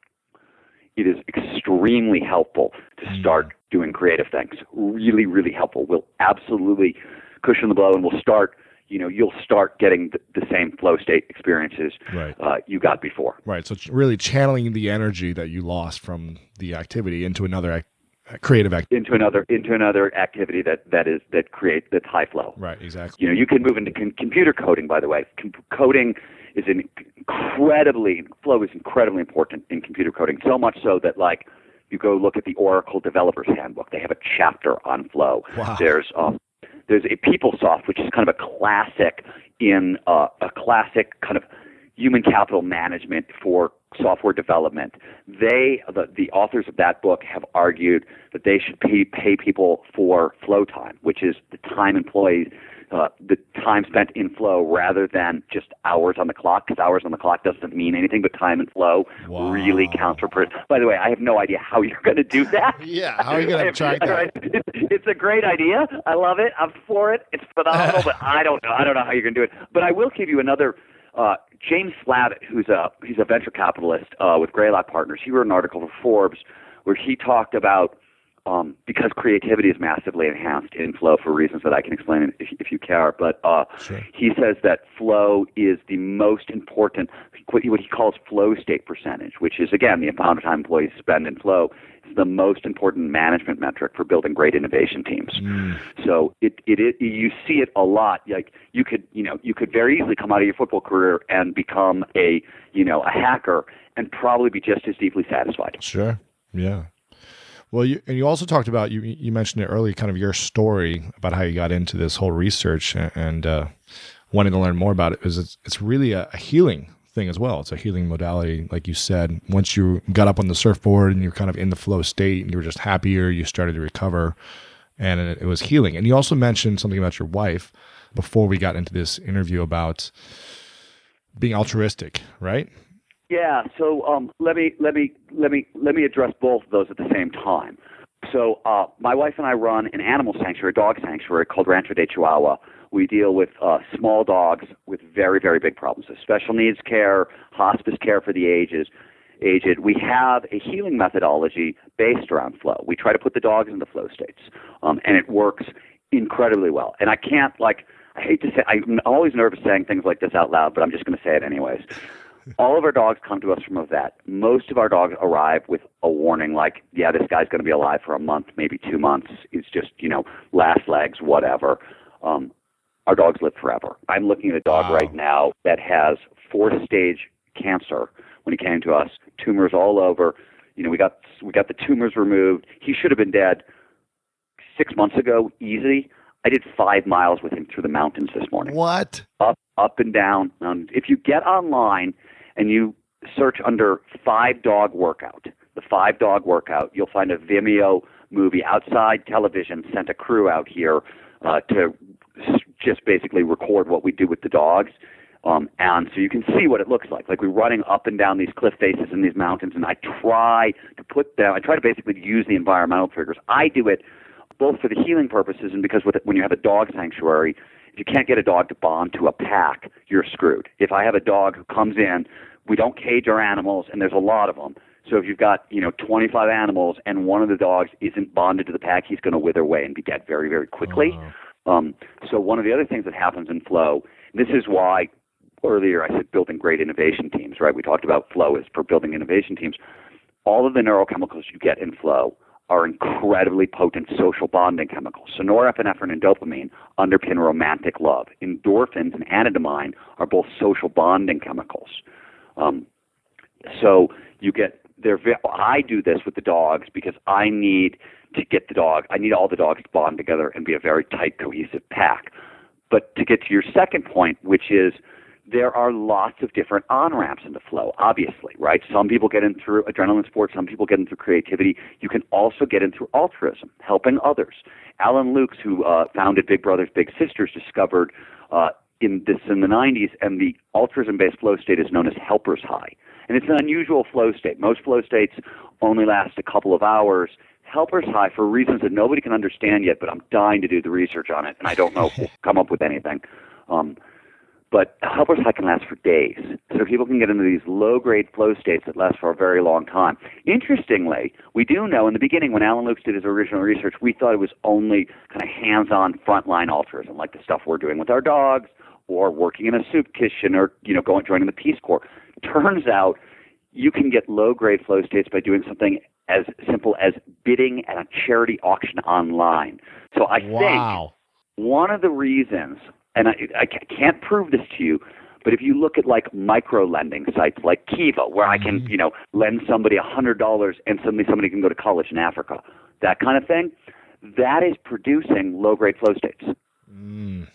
it is extremely helpful to start doing creative things. Really, really helpful. Will absolutely cushion the blow, and will start, you know, you'll start getting the, the same flow state experiences Right. uh, you got before. Right. So it's really channeling the energy that you lost from the activity into another ac- creative activity. Into another into another activity that, that is that create that's high flow. Right. Exactly. You know, you can move into con- computer coding. By the way, com- coding is an incredibly flow is incredibly important in computer coding. So much so that, like, you go look at the Oracle Developers Handbook. They have a chapter on flow. Wow. There's um, there's a PeopleSoft, which is kind of a classic in uh, a classic kind of human capital management for software development. They, the, the authors of that book, have argued that they should pay, pay people for flow time, which is the time employees, uh, the time spent in flow rather than just hours on the clock, because hours on the clock doesn't mean anything, but time in flow Wow. really counts for. Per- By the way, I have no idea how you're going to do that. Yeah, how are you gonna track that? Right. It's, it's a great idea. I love it. I'm for it. It's phenomenal, but I don't know. I don't know how you're going to do it. But I will give you another. Uh, James Slavitt, who's a he's a venture capitalist uh, with Greylock Partners, he wrote an article for Forbes where he talked about um, because creativity is massively enhanced in flow for reasons that I can explain if, if you care. But uh, Sure. he says that flow is the most important, what he, what he calls flow state percentage, which is, again, the amount of time employees spend in flow. It's the most important management metric for building great innovation teams. Mm. So it, it it you see it a lot. Like you could you know you could very easily come out of your football career and become a you know a hacker and probably be just as deeply satisfied. Sure. Yeah. Well, you, and you also talked about, you you mentioned it earlier, kind of your story about how you got into this whole research and, and uh, wanting to learn more about it. Because it's, it's really a, a healing thing as well. It's a healing modality. Like you said, once you got up on the surfboard and you're kind of in the flow state and you were just happier, you started to recover, and it, it was healing. And you also mentioned something about your wife before we got into this interview about being altruistic, right? Yeah. So um, let me let me let me let me address both of those at the same time. So uh, my wife and I run an animal sanctuary, a dog sanctuary called Rancho de Chihuahua, We deal with uh, small dogs with very, very big problems. So special needs care, hospice care for the ages, aged. We have a healing methodology based around flow. We try to put the dogs into flow states, um, and it works incredibly well. And I can't, like, I hate to say, I'm always nervous saying things like this out loud, but I'm just going to say it anyways. All of our dogs come to us from a vet. Most of our dogs arrive with a warning like, yeah, this guy's going to be alive for a month, maybe two months. It's just, you know, last legs, whatever. Um, our dogs live forever. I'm looking at a dog Wow. right now that has fourth-stage cancer when he came to us, tumors all over. You know, we got we got the tumors removed. He should have been dead six months ago, easy. I did five miles with him through the mountains this morning. What? Up, up and down. Um, if you get online and you search under Five Dog Workout, the Five Dog Workout, you'll find a Vimeo movie. Outside Television sent a crew out here uh, to s- just basically record what we do with the dogs. Um, and so you can see what it looks like. Like we're running up and down these cliff faces in these mountains, and I try to put them, I try to basically use the environmental triggers. I do it both for the healing purposes and because with it, when you have a dog sanctuary, if you can't get a dog to bond to a pack, you're screwed. If I have a dog who comes in, we don't cage our animals, and there's a lot of them. So if you've got, you know, twenty-five animals and one of the dogs isn't bonded to the pack, he's going to wither away and be dead very, very quickly. Oh. Um, so one of the other things that happens in flow, this is why earlier I said building great innovation teams, right? We talked about flow as for building innovation teams. All of the neurochemicals you get in flow are incredibly potent social bonding chemicals. So norepinephrine and dopamine underpin romantic love. Endorphins and anandamide are both social bonding chemicals. Um, so you get, they're, I do this with the dogs because I need to get the dog, I need all the dogs to bond together and be a very tight, cohesive pack. But to get to your second point, which is there are lots of different on-ramps into flow, obviously, right? Some people get in through adrenaline sports. Some people get in through creativity. You can also get in through altruism, helping others. Alan Lukes, who uh, founded Big Brothers Big Sisters, discovered uh, in this in the nineties, and the altruism-based flow state is known as helper's high. And it's an unusual flow state. Most flow states only last a couple of hours. Helper's high, for reasons that nobody can understand yet, but I'm dying to do the research on it, and I don't know if we'll come up with anything. Um, But helper's high can last for days. So people can get into these low-grade flow states that last for a very long time. Interestingly, we do know in the beginning when Alan Lukes did his original research, we thought it was only kind of hands-on frontline altruism, like the stuff we're doing with our dogs or working in a soup kitchen or, you know, going joining the Peace Corps. Turns out you can get low-grade flow states by doing something as simple as bidding at a charity auction online. So I Wow. think one of the reasons – and I, I can't prove this to you, but if you look at like micro-lending sites like Kiva, where I can, you know, lend somebody one hundred dollars and suddenly somebody can go to college in Africa, that kind of thing, that is producing low-grade flow states. Mm.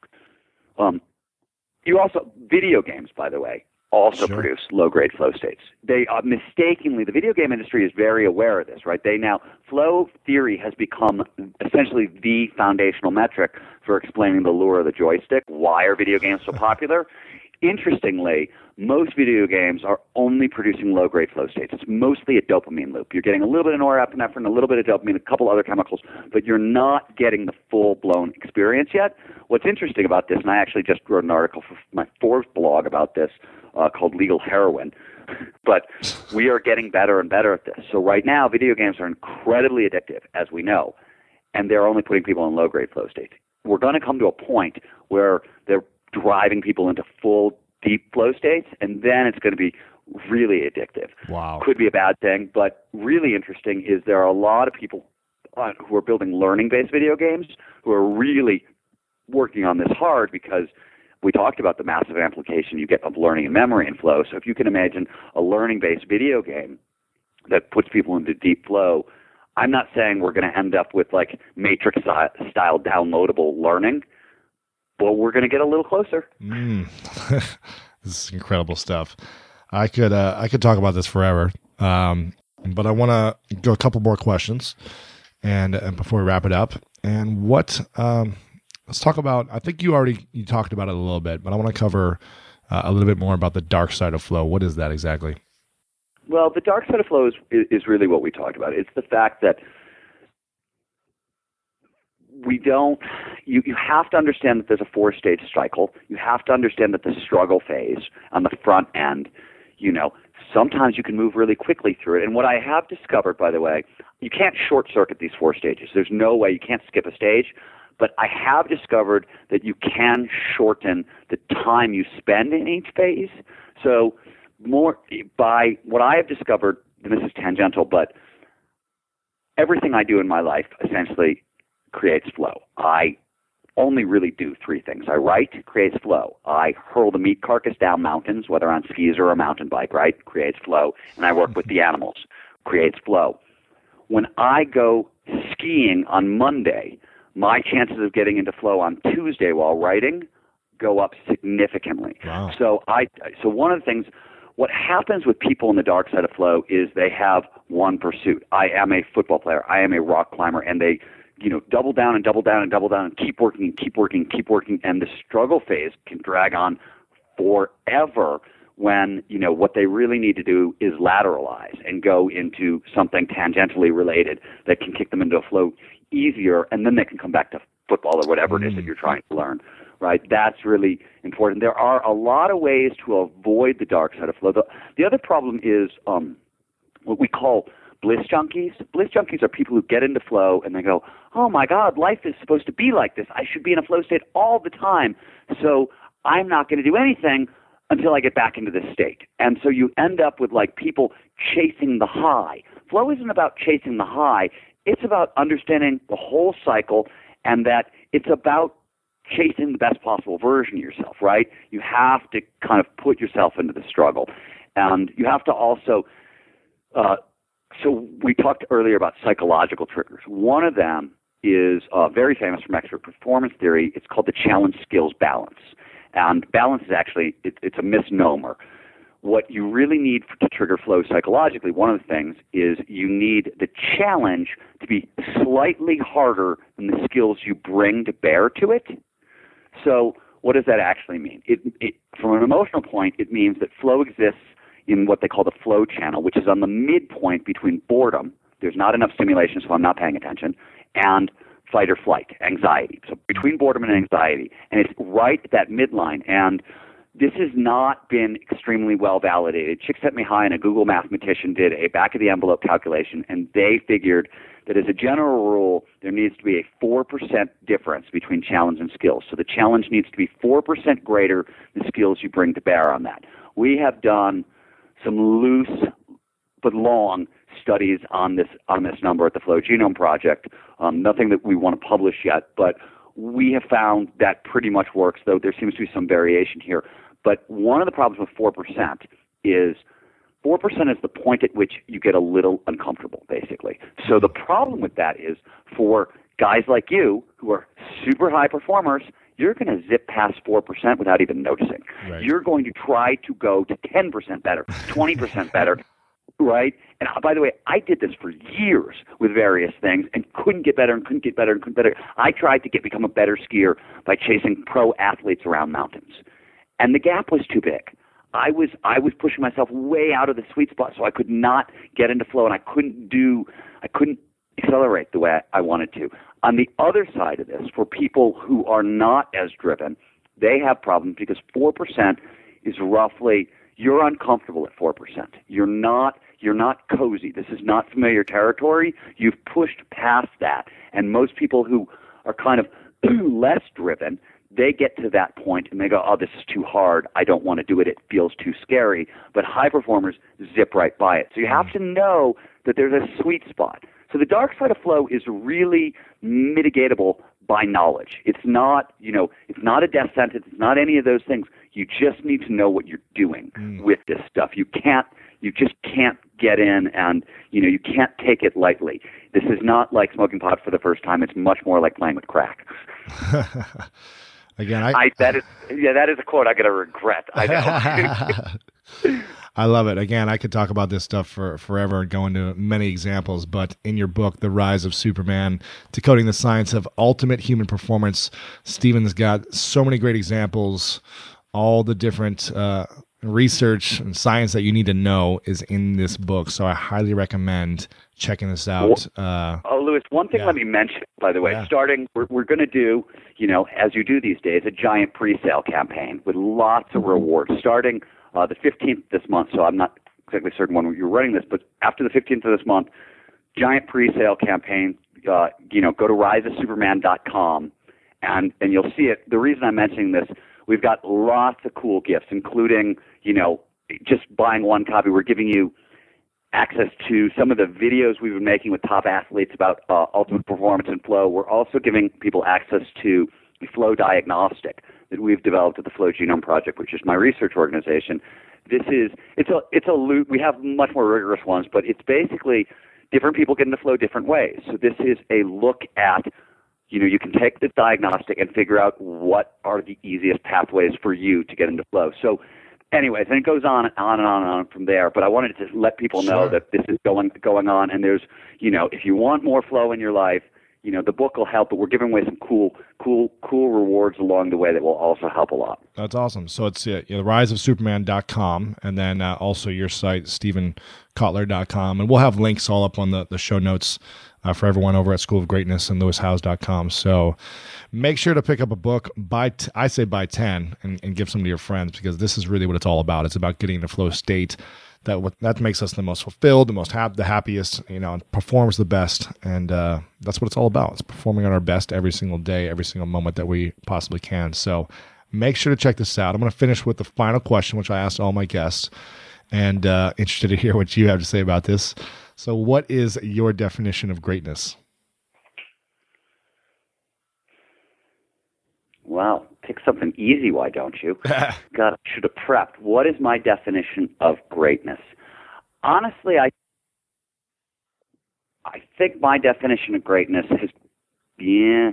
Um, you also, video games, by the way, also Sure. produce low-grade flow states. They uh, mistakenly, the video game industry is very aware of this, right? They now, flow theory has become essentially the foundational metric for explaining the lure of the joystick. Why are video games so popular? Interestingly, most video games are only producing low-grade flow states. It's mostly a dopamine loop. You're getting a little bit of norepinephrine, a little bit of dopamine, a couple other chemicals, but you're not getting the full-blown experience yet. What's interesting about this, and I actually just wrote an article for my Forbes blog about this, Uh, called Legal Heroin. But we are getting better and better at this. So right now, video games are incredibly addictive, as we know, and they're only putting people in low-grade flow states. We're going to come to a point where they're driving people into full, deep flow states, and then it's going to be really addictive. Wow. Could be a bad thing, but really interesting is there are a lot of people uh, who are building learning-based video games who are really working on this hard because we talked about the massive amplification you get of learning and memory and flow. So if you can imagine a learning-based video game that puts people into deep flow, I'm not saying we're going to end up with like Matrix-style downloadable learning, but we're going to get a little closer. Mm. This is incredible stuff. I could uh, I could talk about this forever, um, but I want to go a couple more questions, and, and before we wrap it up, and what. Um, Let's talk about, I think you already you talked about it a little bit, but I want to cover uh, a little bit more about the dark side of flow. What is that exactly? Well, the dark side of flow is, is really what we talked about. It's the fact that we don't, you, you have to understand that there's a four-stage cycle. You have to understand that the struggle phase on the front end, you know, sometimes you can move really quickly through it. And what I have discovered, by the way, you can't short-circuit these four stages. There's no way. You can't skip a stage. But I have discovered that you can shorten the time you spend in each phase. So more by what I have discovered, and this is tangential, but everything I do in my life essentially creates flow. I only really do three things. I write, creates flow. I hurl the meat carcass down mountains, whether on skis or a mountain bike, right? Creates flow. And I work with the animals, creates flow. When I go skiing on Monday, my chances of getting into flow on Tuesday while writing go up significantly. Wow. So I, so one of the things, what happens with people in the dark side of flow is they have one pursuit. I am a football player. I am a rock climber, and they, you know, double down and double down and double down and keep working and keep working and keep working, and the struggle phase can drag on forever when, you know, what they really need to do is lateralize and go into something tangentially related that can kick them into a flow easier, and then they can come back to football or whatever it is that you're trying to learn, right? That's really important. There are a lot of ways to avoid the dark side of flow. The, the other problem is um, what we call bliss junkies. Bliss junkies are people who get into flow and they go, oh my God, life is supposed to be like this. I should be in a flow state all the time. So I'm not going to do anything until I get back into this state. And so you end up with like people chasing the high. Flow isn't about chasing the high. It's about understanding the whole cycle, and that it's about chasing the best possible version of yourself, right? You have to kind of put yourself into the struggle. And you have to also, uh, so we talked earlier about psychological triggers. One of them is uh, very famous from expert performance theory. It's called the challenge skills balance. And balance is actually, it, it's a misnomer. What you really need to trigger flow psychologically, one of the things is you need the challenge to be slightly harder than the skills you bring to bear to it. So what does that actually mean? It, it, from an emotional point, it means that flow exists in what they call the flow channel, which is on the midpoint between boredom, there's not enough stimulation, so I'm not paying attention, and fight or flight, anxiety. So between boredom and anxiety, and it's right at that midline. And this has not been extremely well validated. Csikszentmihalyi and a Google mathematician did a back-of-the-envelope calculation, and they figured that as a general rule, there needs to be a four percent difference between challenge and skills. So the challenge needs to be four percent greater than the skills you bring to bear on that. We have done some loose but long studies on this on this number at the Flow Genome Project. Um, nothing that we want to publish yet, but we have found that pretty much works, though there seems to be some variation here. But one of the problems with four percent is four percent is the point at which you get a little uncomfortable, basically. So the problem with that is for guys like you who are super high performers, you're going to zip past four percent without even noticing. Right. You're going to try to go to ten percent better, twenty percent better, right? And uh, by the way, I did this for years with various things and couldn't get better and couldn't get better and couldn't better. I tried to get become a better skier by chasing pro athletes around mountains. And the gap was too big. I was I was pushing myself way out of the sweet spot, so I could not get into flow, and I couldn't do I couldn't accelerate the way I wanted to. On the other side of this, for people who are not as driven, they have problems because four percent is roughly, you're uncomfortable at four percent. You're not you're not cozy. This is not familiar territory. You've pushed past that. And most people who are kind of less driven, they get to that point and they go, oh, this is too hard. I don't want to do it. It feels too scary. But high performers zip right by it. So you have to know that there's a sweet spot. So the dark side of flow is really mitigatable by knowledge. It's not, you know, it's not a death sentence. It's not any of those things. You just need to know what you're doing mm. with this stuff. You can't, you just can't get in and, you know, you can't take it lightly. This is not like smoking pot for the first time. It's much more like playing with crack. Again, I, I that is yeah, that is a quote I gotta regret. I know. I love it. Again, I could talk about this stuff for forever and go into many examples, but in your book, The Rise of Superman, Decoding the Science of Ultimate Human Performance, Stephen's got so many great examples, all the different uh, research and science that you need to know is in this book. So I highly recommend checking this out. Uh, oh, Louis, one thing yeah. let me mention, by the way, Yeah. starting, we're, we're going to do, you know, as you do these days, a giant pre-sale campaign with lots of rewards starting uh, the fifteenth this month. So I'm not exactly certain when you're running this, but after the fifteenth of this month, giant pre-sale campaign, uh, you know, go to rise of superman dot com and, and you'll see it. The reason I'm mentioning this, we've got lots of cool gifts, including, you know, just buying one copy. We're giving you access to some of the videos we've been making with top athletes about uh, ultimate performance and flow. We're also giving people access to the Flow Diagnostic that we've developed at the Flow Genome Project, which is my research organization. This is, it's a, it's a loop. We have much more rigorous ones, but it's basically different people get into flow different ways. So this is a look at, you know, you can take the diagnostic and figure out what are the easiest pathways for you to get into flow. So anyways, and it goes on and on and on and on from there. But I wanted to let people know Sure. that this is going going on, and there's, you know, if you want more flow in your life, you know, the book will help. But we're giving away some cool, cool, cool rewards along the way that will also help a lot. That's awesome. So it's uh, you know, rise of superman dot com, and then uh, also your site, stephen kotler dot com. And we'll have links all up on the, the show notes uh, for everyone over at School of Greatness and lewis howes dot com. So make sure to pick up a book. Buy t- I say buy ten and, and give some to your friends, because this is really what it's all about. It's about getting in the flow state. That what that makes us the most fulfilled, the most hap- the happiest, you know, and performs the best, and uh, that's what it's all about. It's performing at our best every single day, every single moment that we possibly can. So make sure to check this out. I'm going to finish with the final question, which I asked all my guests, and uh, interested to hear what you have to say about this. So, what is your definition of greatness? Wow, pick something easy, why don't you? God, I should have prepped. What is my definition of greatness? Honestly, I I think my definition of greatness is, yeah.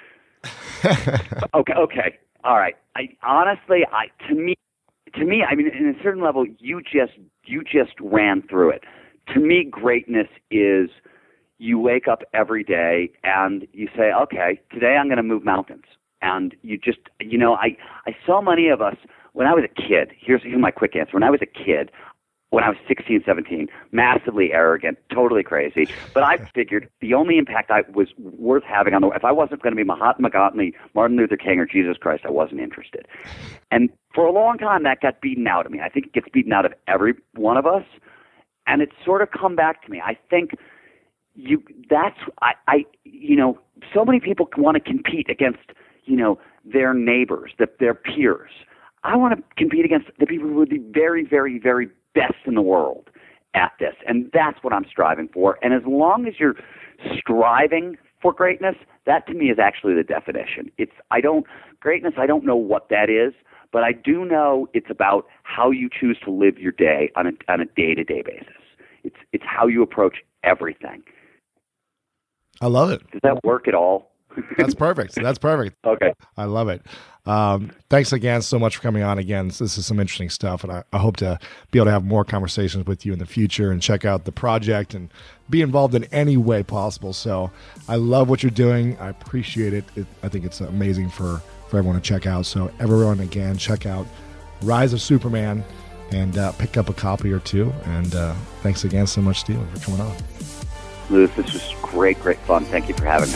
okay, okay, all right. I honestly, I to me, to me, I mean, in a certain level, you just you just ran through it. To me, greatness is you wake up every day and you say, okay, today I'm going to move mountains. And you just, you know, I, I saw many of us, when I was a kid, here's, here's my quick answer. When I was a kid, when I was sixteen, seventeen, massively arrogant, totally crazy. But I figured the only impact I was worth having on the world, if I wasn't going to be Mahatma Gandhi, Martin Luther King, or Jesus Christ, I wasn't interested. And for a long time, that got beaten out of me. I think it gets beaten out of every one of us. And it's sort of come back to me. I think you, that's, I, I you know, so many people want to compete against, you know, their neighbors, the, their peers. I want to compete against the people who are the very, very, very best in the world at this. And that's what I'm striving for. And as long as you're striving for greatness, that to me is actually the definition. It's, I don't, greatness, I don't know what that is, but I do know it's about how you choose to live your day on a, on a day-to-day basis. It's, it's how you approach everything. I love it. Does that work at all? That's perfect. That's perfect. Okay. I love it. Um, thanks again so much for coming on again. This is some interesting stuff, and I, I hope to be able to have more conversations with you in the future and check out the project and be involved in any way possible. So I love what you're doing. I appreciate it. it I think it's amazing for, for everyone to check out. So everyone, again, check out Rise of Superman and uh, pick up a copy or two. And uh, thanks again so much, Stephen, for coming on. Louis, this was great, great fun. Thank you for having me.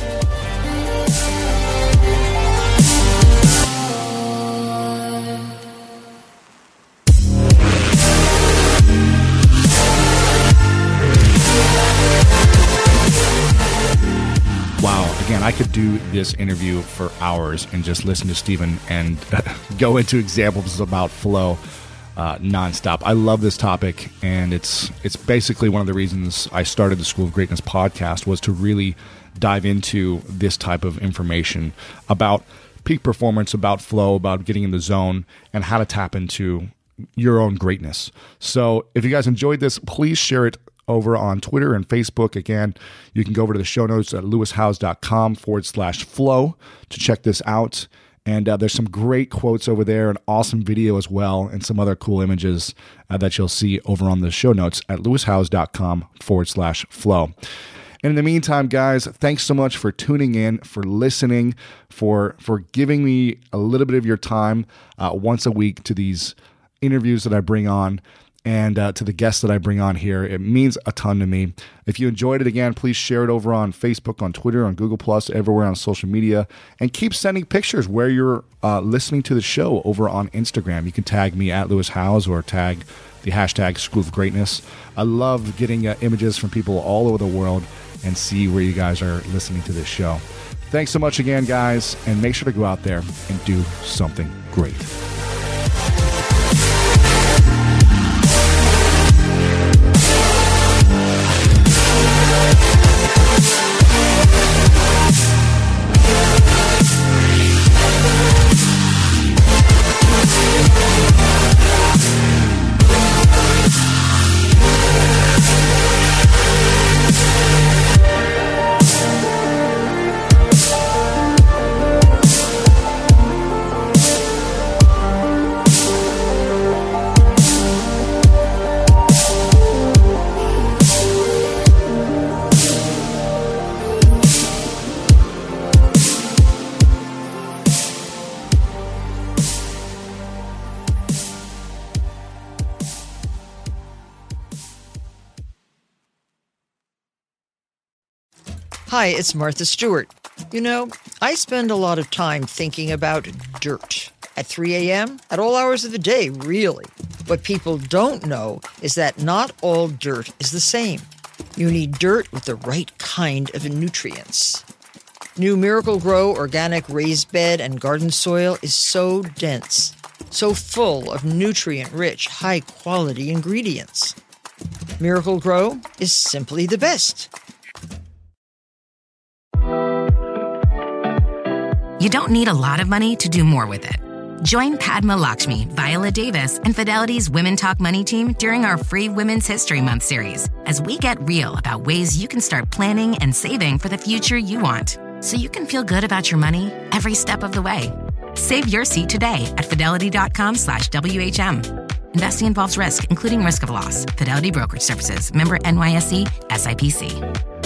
Wow. Again, I could do this interview for hours and just listen to Stephen and go into examples about flow uh, nonstop. I love this topic, and it's it's basically one of the reasons I started the School of Greatness podcast, was to really dive into this type of information about peak performance, about flow, about getting in the zone, and how to tap into your own greatness. So if you guys enjoyed this, please share it over on Twitter and Facebook. Again, you can go over to the show notes at lewis howes dot com forward slash flow to check this out. And uh, there's some great quotes over there, an awesome video as well, and some other cool images uh, that you'll see over on the show notes at lewis howes dot com forward slash flow. And in the meantime, guys, thanks so much for tuning in, for listening, for for giving me a little bit of your time uh, once a week to these interviews that I bring on and uh, to the guests that I bring on here. It means a ton to me. If you enjoyed it, again, please share it over on Facebook, on Twitter, on Google Plus, everywhere on social media, and keep sending pictures where you're uh, listening to the show over on Instagram. You can tag me at Lewis Howes or tag the hashtag School of Greatness. I love getting uh, images from people all over the world and see where you guys are listening to this show. Thanks so much again, guys, and make sure to go out there and do something great. Hi, it's Martha Stewart. You know, I spend a lot of time thinking about dirt. At three a.m., at all hours of the day, really. What people don't know is that not all dirt is the same. You need dirt with the right kind of nutrients. New Miracle-Gro organic raised bed and garden soil is so dense, so full of nutrient-rich, high-quality ingredients. Miracle-Gro is simply the best. You don't need a lot of money to do more with it. Join Padma Lakshmi, Viola Davis, and Fidelity's Women Talk Money team during our free Women's History Month series as we get real about ways you can start planning and saving for the future you want, so you can feel good about your money every step of the way. Save your seat today at fidelity.com slash WHM. Investing involves risk, including risk of loss. Fidelity Brokerage Services. Member N Y S E, S I P C.